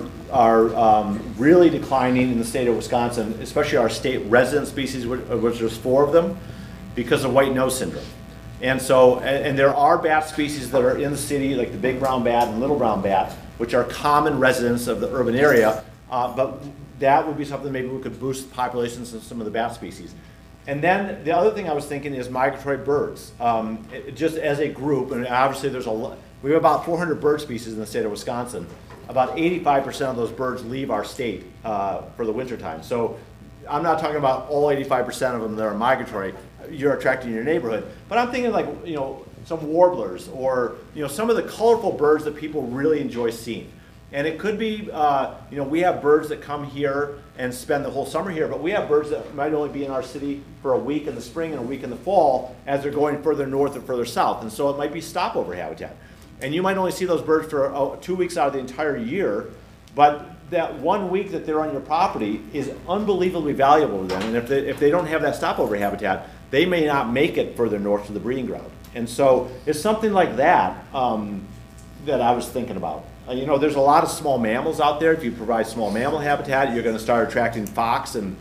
really declining in the state of Wisconsin, especially our state resident species, which there's 4 of them, because of white nose syndrome. And so, and there are bat species that are in the city, like the big brown bat and little brown bat, which are common residents of the urban area, but that would be something maybe we could boost populations of some of the bat species. And then the other thing I was thinking is migratory birds. Just as a group, and obviously we have about 400 bird species in the state of Wisconsin. About 85% of those birds leave our state for the wintertime. So I'm not talking about all 85% of them that are migratory you're attracting in your neighborhood, but I'm thinking like, some warblers or, some of the colorful birds that people really enjoy seeing. And it could be, we have birds that come here and spend the whole summer here, but we have birds that might only be in our city for a week in the spring and a week in the fall as they're going further north or further south. And so it might be stopover habitat. And you might only see those birds for 2 weeks out of the entire year, but that 1 week that they're on your property is unbelievably valuable to them. And if they don't have that stopover habitat, they may not make it further north to the breeding ground. And so it's something like that that I was thinking about. There's a lot of small mammals out there. If you provide small mammal habitat, you're going to start attracting fox and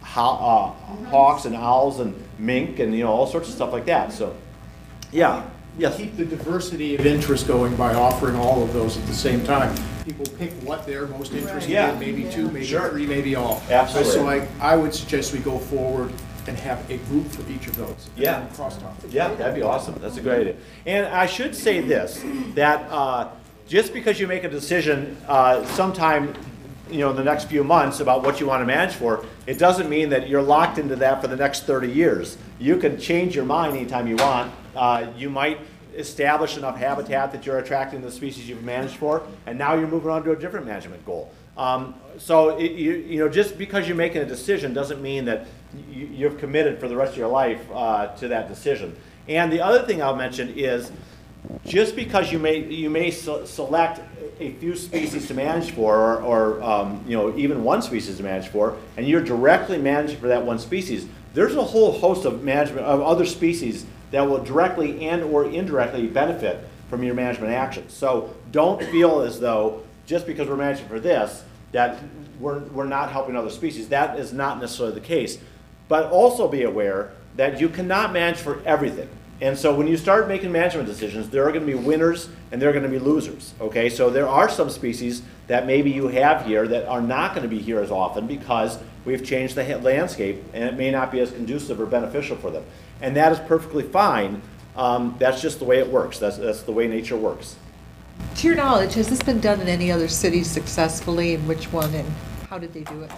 hawks and owls and mink and all sorts of stuff like that. So, yeah. Yes. Keep the diversity of interest going by offering all of those at the same time. People pick what they're most interested in, maybe 2, maybe 3, maybe all. Absolutely. So I would suggest we go forward and have a group for each of those. Yeah. Crosstalk. Yeah, that'd be awesome. That's a great idea. And I should say this, that just because you make a decision sometime in the next few months about what you want to manage for, it doesn't mean that you're locked into that for the next 30 years. You can change your mind anytime you want. You might establish enough habitat that you're attracting the species you've managed for, and now you're moving on to a different management goal. So just because you're making a decision doesn't mean that you've committed for the rest of your life to that decision. And the other thing I'll mention is, just because you may select a few species to manage for, or even one species to manage for, and you're directly managing for that one species, there's a whole host of management of other species that will directly and or indirectly benefit from your management actions. So don't feel as though just because we're managing for this that we're not helping other species. That is not necessarily the case. But also be aware that you cannot manage for everything. And so when you start making management decisions, there are going to be winners and there are going to be losers. Okay, so there are some species that maybe you have here that are not going to be here as often because we've changed the landscape and it may not be as conducive or beneficial for them. And that is perfectly fine. That's just the way it works. That's the way nature works. To your knowledge, has this been done in any other cities successfully, and which one, and how did they do it?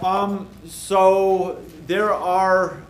So there are,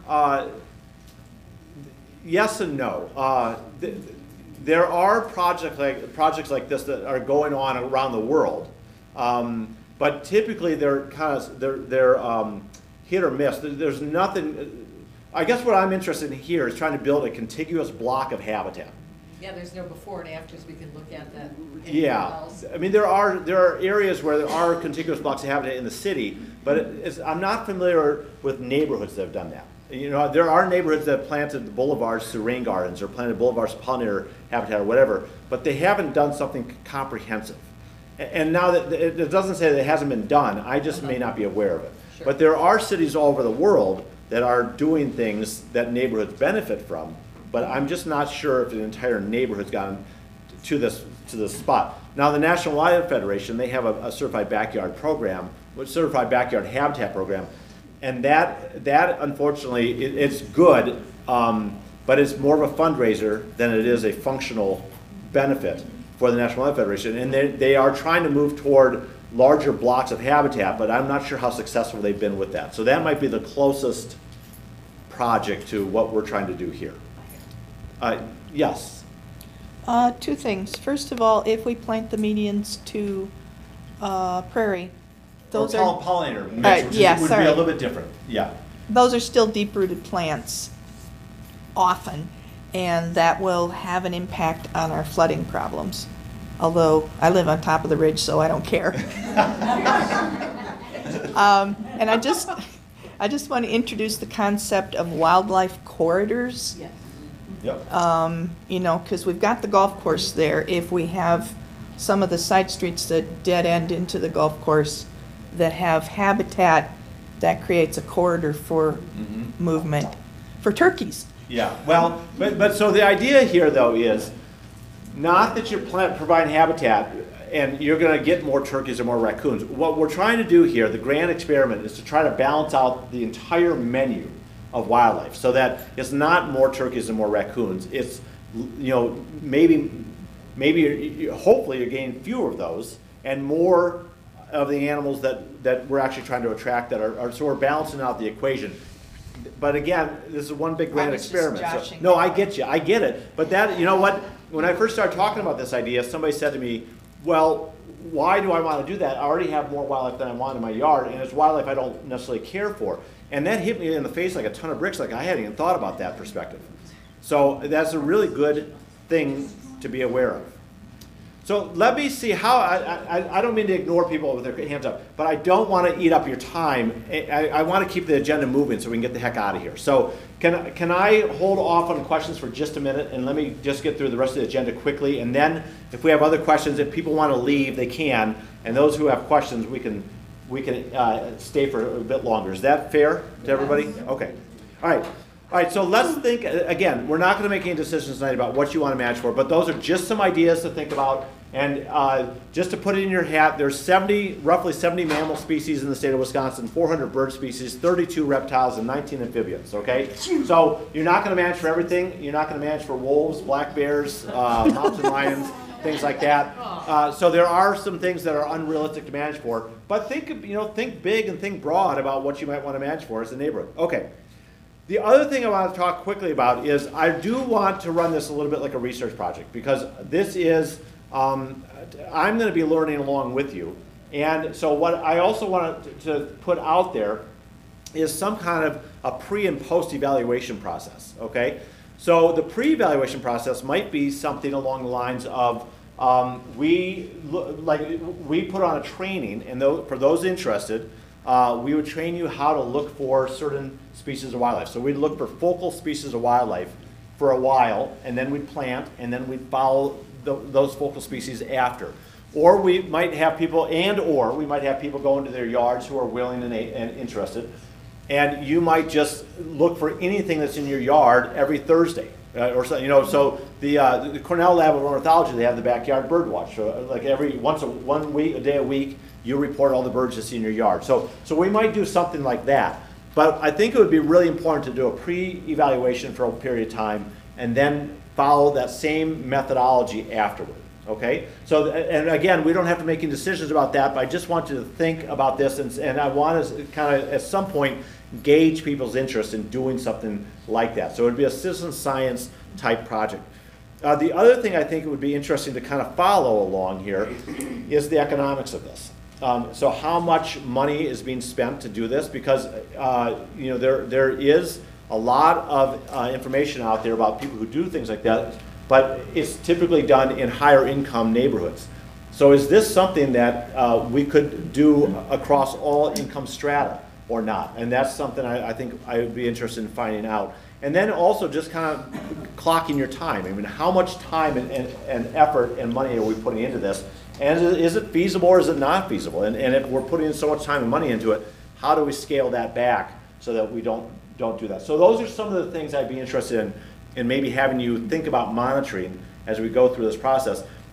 yes and no. There are projects like this that are going on around the world, but typically they're hit or miss. There's nothing. I guess what I'm interested in here is trying to build a contiguous block of habitat. Yeah, there's no before and afters we can look at that. Yeah, I mean there are areas where there are contiguous blocks of habitat in the city, but I'm not familiar with neighborhoods that have done that. There are neighborhoods that have planted boulevards to rain gardens or planted boulevards to pollinator habitat or whatever, but they haven't done something comprehensive. And now that it doesn't say that it hasn't been done, I just may not be aware of it. Sure. But there are cities all over the world that are doing things that neighborhoods benefit from, but I'm just not sure if the entire neighborhood's gotten to this spot. Now, the National Wildlife Federation, they have a certified backyard program, certified backyard habitat program, and that unfortunately, it's good, but it's more of a fundraiser than it is a functional benefit for the National Wildlife Federation. And they are trying to move toward larger blocks of habitat, but I'm not sure how successful they've been with that. So that might be the closest project to what we're trying to do here. Yes? Two things. First of all, if we plant the medians to prairie, those or are... pollinator mix, Right, which yeah, would sorry. be a little bit different. Yeah. Those are still deep-rooted plants often, and that will have an impact on our flooding problems. Although I live on top of the ridge, so I don't care. And I just want to introduce the concept of wildlife corridors. Yes. Yep. You know, because we've got the golf course there. If we have some of the side streets that dead end into the golf course that have habitat, that creates a corridor for movement for turkeys. Yeah, well, but so the idea here, though, is not that you're providing habitat and you're going to get more turkeys or more raccoons. What we're trying to do here, the grand experiment, is to try to balance out the entire menu of wildlife so that it's not more turkeys and more raccoons. It's, you know, maybe hopefully you're getting fewer of those and more of the animals that we're actually trying to attract that are so we're balancing out the equation. But again, this is one big grand experiment. So, no, I get you. I get it. But that, you know what? When I first started talking about this idea, somebody said to me, well, why do I want to do that? I already have more wildlife than I want in my yard, and it's wildlife I don't necessarily care for. And that hit me in the face like a ton of bricks, like I hadn't even thought about that perspective. So that's a really good thing to be aware of. So let me see how, I don't mean to ignore people with their hands up, but I don't want to eat up your time. I want to keep the agenda moving so we can get the heck out of here. So can I hold off on questions for just a minute and let me just get through the rest of the agenda quickly, and then if we have other questions, if people want to leave, they can, and those who have questions, we can stay for a bit longer. Is that fair to everybody? Okay. All right, so let's think, again, we're not going to make any decisions tonight about what you want to match for, but those are just some ideas to think about. And just to put it in your hat, there's roughly 70 mammal species in the state of Wisconsin, 400 bird species, 32 reptiles, and 19 amphibians, okay? So you're not going to manage for everything. You're not going to manage for wolves, black bears, mountain lions, things like that. So there are some things that are unrealistic to manage for, but think big and think broad about what you might want to manage for as a neighborhood. Okay. The other thing I want to talk quickly about is I do want to run this a little bit like a research project, because this is, I'm going to be learning along with you. And so what I also want to put out there is some kind of a pre and post evaluation process, okay? So the pre-evaluation process might be something along the lines of we put on a training, and for those interested, we would train you how to look for certain species of wildlife. So we'd look for focal species of wildlife for a while, and then we'd plant, and then we'd follow those focal species after. Or we might have people, we might have people go into their yards who are willing and interested, and you might just look for anything that's in your yard every Thursday. Or so, so the Cornell Lab of Ornithology, they have the backyard bird watch. So like a day a week, you report all the birds you see in your yard. So we might do something like that. But I think it would be really important to do a pre-evaluation for a period of time and then follow that same methodology afterward. Okay? So, and again, we don't have to make any decisions about that, but I just want you to think about this, and I want to kind of, at some point, gauge people's interest in doing something like that. So it would be a citizen science type project. The other thing I think it would be interesting to kind of follow along here is the economics of this. So how much money is being spent to do this? Because there is a lot of information out there about people who do things like that, but it's typically done in higher income neighborhoods. So is this something that we could do across all income strata or not? And that's something I think I would be interested in finding out. And then also just kind of clocking your time. I mean, how much time and effort and money are we putting into this? And is it feasible or is it not feasible? And if we're putting in so much time and money into it, how do we scale that back so that we don't do that? So those are some of the things I'd be interested in maybe having you think about monitoring as we go through this process.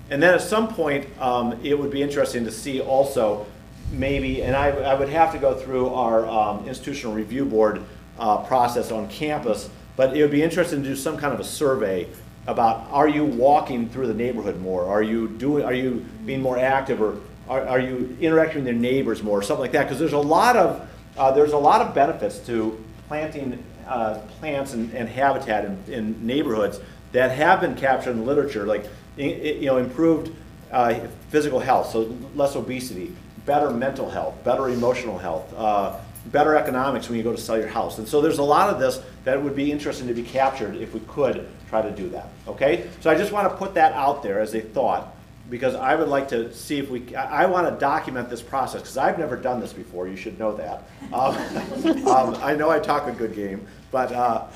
And then at some point, it would be interesting to see also maybe, and I would have to go through our institutional review board process on campus, but it would be interesting to do some kind of a survey about, are you walking through the neighborhood more? Are you being more active, or are you interacting with your neighbors more, or something like that? Because there's a lot of benefits to planting plants and habitat in neighborhoods that have been captured in the literature, like improved physical health, so less obesity, better mental health, better emotional health, better economics when you go to sell your house. And so there's a lot of this that would be interesting to be captured if we could try to do that, okay? So I just want to put that out there as a thought, because I would like to see if I want to document this process, because I've never done this before, you should know that. I know I talk a good game, but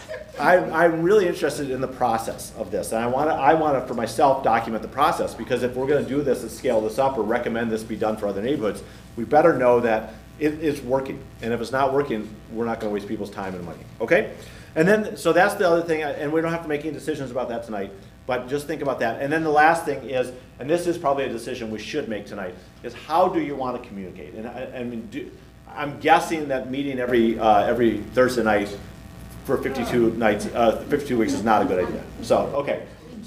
I'm really interested in the process of this, and I want to for myself document the process, because if we're going to do this and scale this up or recommend this be done for other neighborhoods, we better know that it's working, and if it's not working, we're not going to waste people's time and money, okay? And then, so that's the other thing, and we don't have to make any decisions about that tonight, but just think about that. And then the last thing is, and this is probably a decision we should make tonight, is how do you want to communicate? And I mean, I'm guessing that meeting every Thursday night for 52 nights, 52 weeks is not a good idea. So, okay.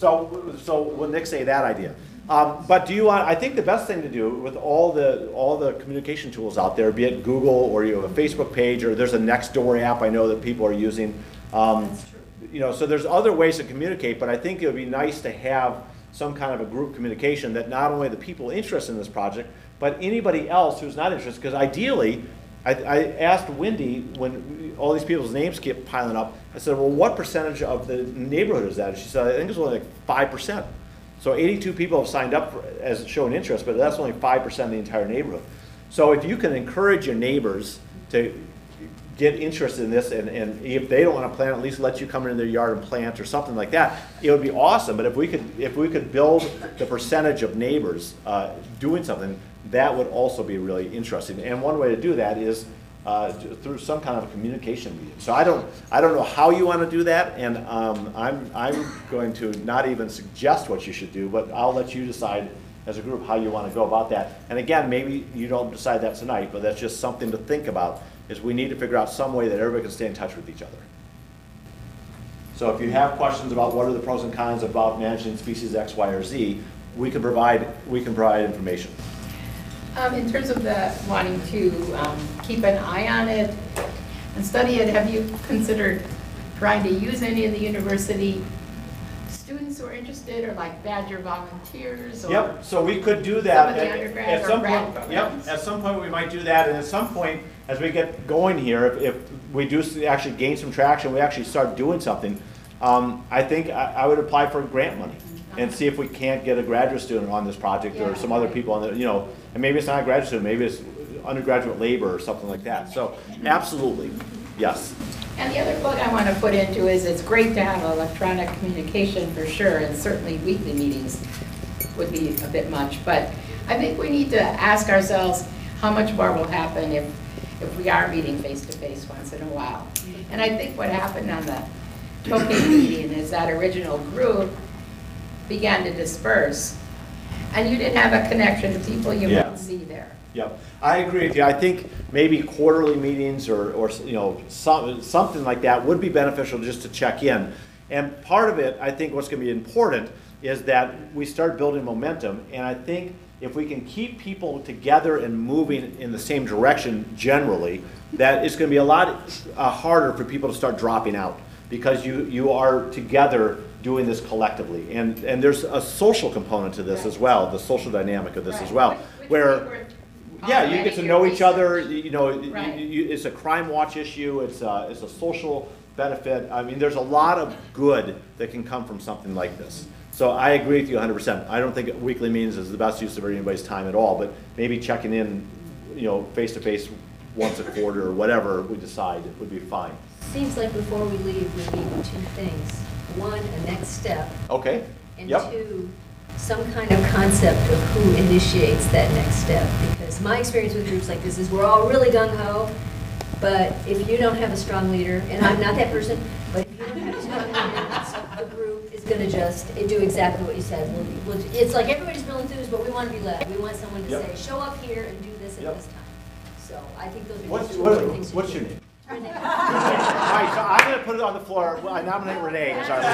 So will Nick say that idea? But do you want, I think the best thing to do with all the communication tools out there, be it Google, or you have a Facebook page, or there's a Nextdoor app I know that people are using. That's true. So there's other ways to communicate, but I think it would be nice to have some kind of a group communication that not only the people interested in this project, but anybody else who's not interested, because ideally, I asked Wendy, when all these people's names kept piling up, I said, well, what percentage of the neighborhood is that? And she said, I think it's only like 5%. So 82 people have signed up as showing interest, but that's only 5% of the entire neighborhood. So if you can encourage your neighbors to get interested in this, and if they don't want to plant, at least let you come into their yard and plant or something like that, it would be awesome. But if we could build the percentage of neighbors doing something, that would also be really interesting. And one way to do that is through some kind of a communication medium. So I don't know how you want to do that, and I'm going to not even suggest what you should do, but I'll let you decide as a group how you want to go about that. And again, maybe you don't decide that tonight, but that's just something to think about, is we need to figure out some way that everybody can stay in touch with each other. So if you have questions about what are the pros and cons about managing species X, Y, or Z, we can provide information. In terms of the wanting to keep an eye on it and study it, have you considered trying to use any of the university students who are interested, or like Badger volunteers? Or yep, so we could do that. Some of the undergrad or grad programs? Yep, at some point we might do that, and at some point, as we get going here, if we do actually gain some traction, we actually start doing something, I think I would apply for grant money and see if we can't get a graduate student on this project, or some other people on the, and maybe it's not a graduate student, maybe it's undergraduate labor or something like that. So absolutely, yes. And the other plug I want to put into is it's great to have electronic communication for sure, and certainly weekly meetings would be a bit much. But I think we need to ask ourselves how much more will happen if we are meeting face-to-face once in a while. And I think what happened on the Tokyo meeting is that original group began to disperse, and you didn't have a connection to people you wouldn't see there. Yep, I agree with you. I think maybe quarterly meetings or something like that would be beneficial just to check in. And part of it, I think what's going to be important is that we start building momentum. And I think if we can keep people together and moving in the same direction generally, that it's going to be a lot harder for people to start dropping out, because you are together doing this collectively. And there's a social component to this as well, the social dynamic of this as well, where you get to know each other. It's a crime watch issue. It's a social benefit. I mean, there's a lot of good that can come from something like this. So I agree with you 100%. I don't think weekly meetings is the best use of anybody's time at all, but maybe checking in, face to face once a quarter or whatever we decide would be fine. Seems like before we leave, we need two things. One, a next step. Okay. And two, some kind of concept of who initiates that next step. Because my experience with groups like this is we're all really gung-ho, but if you don't have a strong leader, and I'm not that person, but if you don't have a strong leader, the group is going to just do exactly what you said. It's like everybody's real enthused, but we want to be led. We want someone to Yep. say, show up here and do this at Yep. this time. So I think those are What's, just two important things. what's your name? All right, so I'm going to put it on the floor. I nominate Renee as our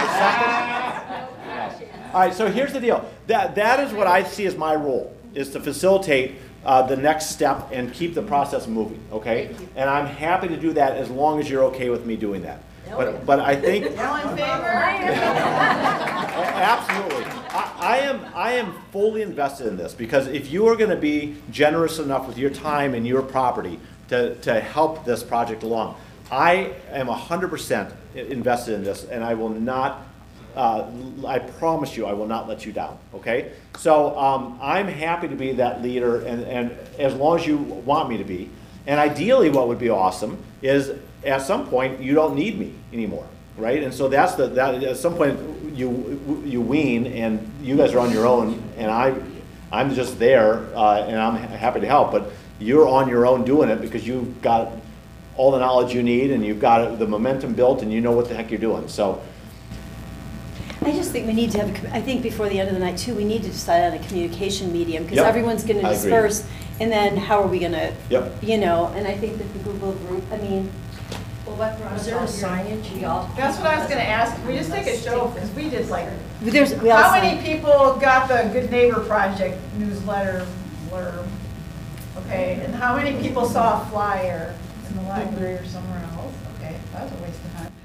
second. All right, so here's the deal. That is what I see as my role, is to facilitate the next step and keep the process moving, okay? And I'm happy to do that as long as you're okay with me doing that. But I think... All in favor? Absolutely. I am fully invested in this, because if you are going to be generous enough with your time and your property to help this project along, I am 100% invested in this, and I will not, I promise you, I will not let you down, okay? So I'm happy to be that leader, and as long as you want me to be. And ideally what would be awesome is at some point you don't need me anymore, right? And so that at some point you wean and you guys are on your own, and I'm just there and I'm happy to help, but you're on your own doing it because you've got all the knowledge you need and you've got the momentum built and you know what the heck you're doing. So I just think we need to have, I think before the end of the night too, we need to decide on a communication medium, because Yep. everyone's going to I agree. disperse, and then how are we going to, Yep. you know, and I think that the Google group, I mean, Is there a signage? That's what I was gonna ask. We just take a show, because we did like, we all how sign. many people got the Good Neighbor Project newsletter blurb? Okay, and how many people saw a flyer in the library or somewhere else? Okay, that was a waste of time.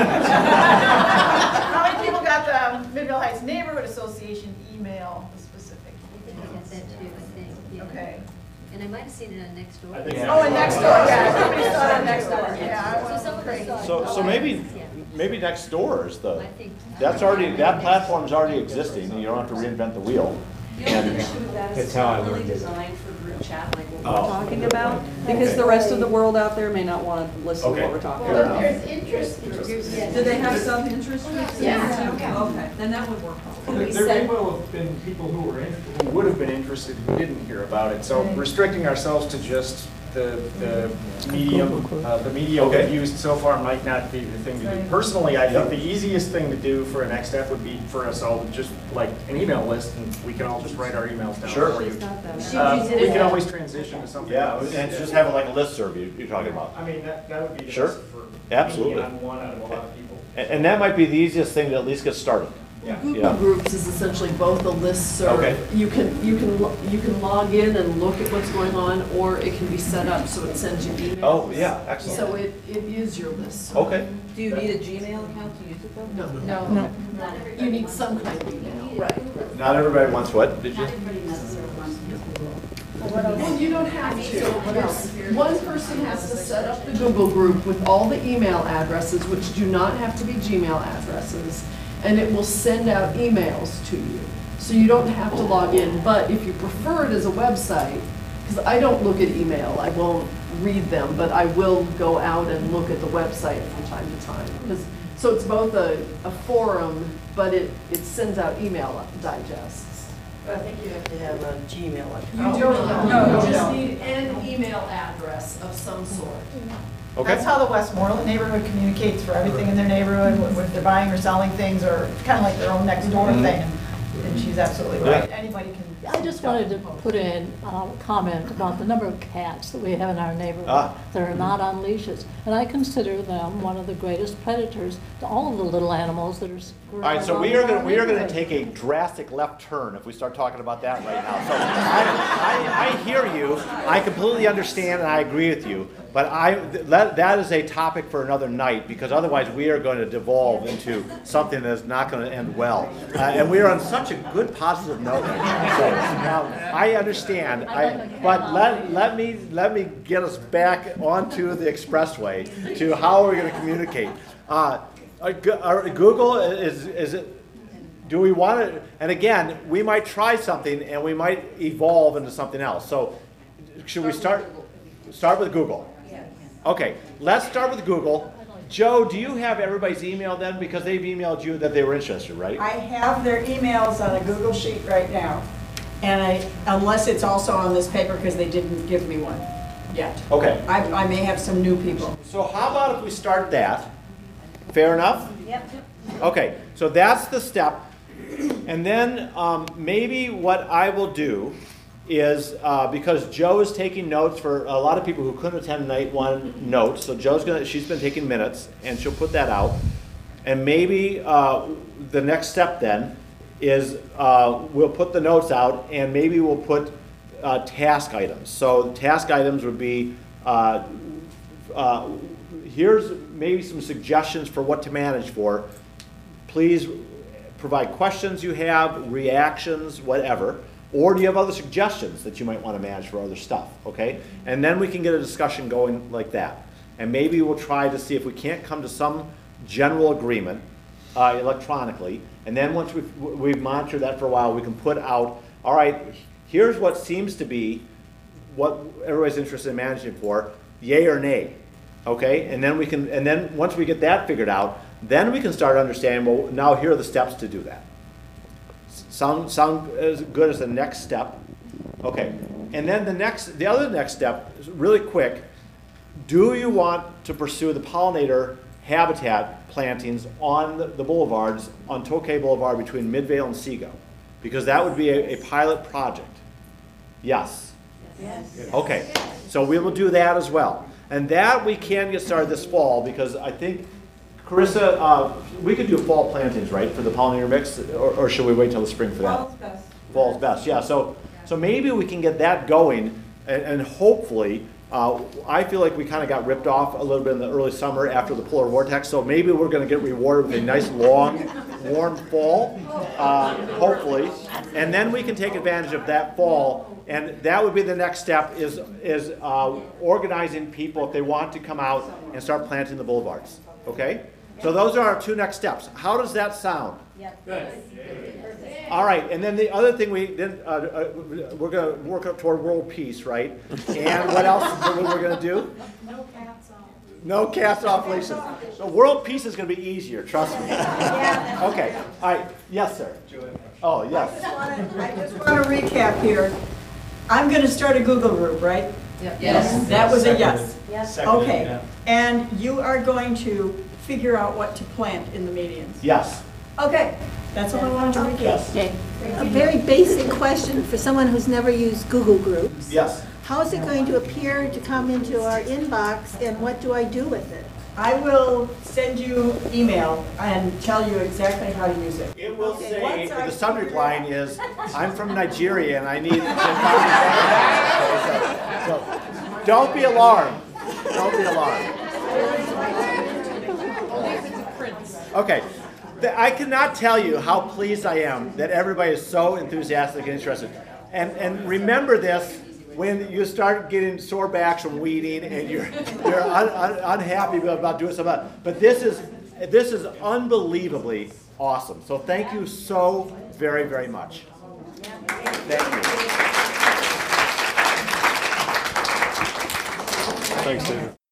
How many people got the Midvale Heights Neighborhood Association email, the specific? I got that too, I think, yeah. Okay. And I might have seen it on Nextdoor. I think Oh, and next door, yeah, somebody saw it next door, yeah. So some of us saw it. So maybe next door is the, I think- that platform's already existing, and you don't have to reinvent the wheel. The only issue with that is That's it's how I not really learned it. designed for group chat like what Oh. we're talking about, because Okay. the rest of the world out there may not want to listen to Okay. what we're talking Fair about. enough. interest. Do they have some interest groups? Yeah. Okay, then that would work. There may well have been people who would have been interested who didn't hear about it. So restricting ourselves to just the medium, the media we've used so far might not be the thing to do. Personally, I think the easiest thing to do for a next step would be for us all to just like an email list, and we can all just write our emails down Sure. for you. It's not that We can always transition to something Yeah, else. and just have it like a listserv you're talking about. I mean, that would be the Sure. best for Absolutely. me. I'm one out of a lot of people. And that might be the easiest thing to at least get started. Google Groups is essentially both a listserv. Okay. You can log in and look at what's going on, or it can be set up so it sends you emails. Oh, yeah, excellent. So it is your list. Okay. Do you need a Gmail account to use it though? No. No. You need some kind of email, right? Not everybody wants what, did you? And you don't have to. One person has to set up the Google group with all the email addresses, which do not have to be Gmail addresses, and it will send out emails to you. So you don't have to log in, but if you prefer it as a website, because I don't look at email, I won't read them, but I will go out and look at the website from time to time. So it's both a forum, but it sends out email digests. I think you have to have a Gmail account. You don't, you just need an email address of some sort. Okay. That's how the Westmoreland neighborhood communicates for everything in their neighborhood, if they're buying or selling things, or kind of like their own next door Mhm. thing. And she's absolutely right. Anybody can. I just wanted to put in a comment about the number of cats that we have in our neighborhood that are not on leashes. And I consider them one of the greatest predators to all of the little animals that are screwing All right, so around we in are our going to neighborhood. take a drastic left turn if we start talking about that right now. So I hear you, I completely understand, and I agree with you. But that is a topic for another night, because otherwise we are going to devolve into something that is not going to end well. And we are on such a good positive note right now. So I understand, but let me get us back onto the expressway to how are we going to communicate. Google is it? Do we want to? And again, we might try something and we might evolve into something else. So should we start with Google? Okay, let's start with Google. Joe, do you have everybody's email then? Because they've emailed you that they were interested, right? I have their emails on a Google Sheet right now. And unless it's also on this paper, because they didn't give me one yet. Okay. I may have some new people. So how about if we start that, Fair enough? Yep. Okay, so that's the step. And then maybe what I will do is, because Joe is taking notes for a lot of people who couldn't attend night one notes, so she's been taking minutes, and she'll put that out. And maybe the next step then is we'll put the notes out, and maybe we'll put task items. So task items would be, here's maybe some suggestions for what to manage for. Please provide questions you have, reactions, whatever. Or do you have other suggestions that you might want to manage for other stuff, okay? And then we can get a discussion going like that. And maybe we'll try to see if we can't come to some general agreement electronically. And then once we've monitored that for a while, we can put out, all right, here's what seems to be what everybody's interested in managing for, yay or nay, okay? And then once we get that figured out, then we can start understanding, well, now here are the steps to do that. Sound as good as the next step. Okay, and then the other next step is really quick. Do you want to pursue the pollinator habitat plantings on the boulevards, on Tokay Boulevard between Midvale and Seago? Because that would be a pilot project. Yes? Yes. Okay, so we will do that as well. And that we can get started this fall, because I think, Carissa, we could do fall plantings, right, for the pollinator mix, or should we wait till the spring for that? Fall's best. Fall's best, yeah. So maybe we can get that going, and hopefully, I feel like we kind of got ripped off a little bit in the early summer after the polar vortex, so maybe we're going to get rewarded with a nice, long, warm fall, hopefully. And then we can take advantage of that fall, and that would be the next step, is organizing people if they want to come out and start planting the boulevards, okay? So those are our two next steps. How does that sound? Yep. Good. All right, and then the other thing we're going to work up toward world peace, right? And what else is we're going to do? No cats off. No cats off leashes. So world peace is going to be easier, trust me. Okay, all right, yes, sir. Oh, yes. I just want to recap here. I'm going to start a Google group, right? Yes. That was a yes. Yes. Okay, and you are going to figure out what to plant in the medians? Yes. Okay, that's all I wanted to recap. Okay. A very basic question for someone who's never used Google Groups. Yes. How is it going to appear to come into our inbox, and what do I do with it? I will send you email and tell you exactly how to use it. It will say, the subject line is, I'm from Nigeria and I need so don't be alarmed. Don't be alarmed. Okay. I cannot tell you how pleased I am that everybody is so enthusiastic and interested. And remember this when you start getting sore backs from weeding and you're unhappy about doing something. But this is unbelievably awesome. So thank you so very, very much. Thank you. Thanks, David.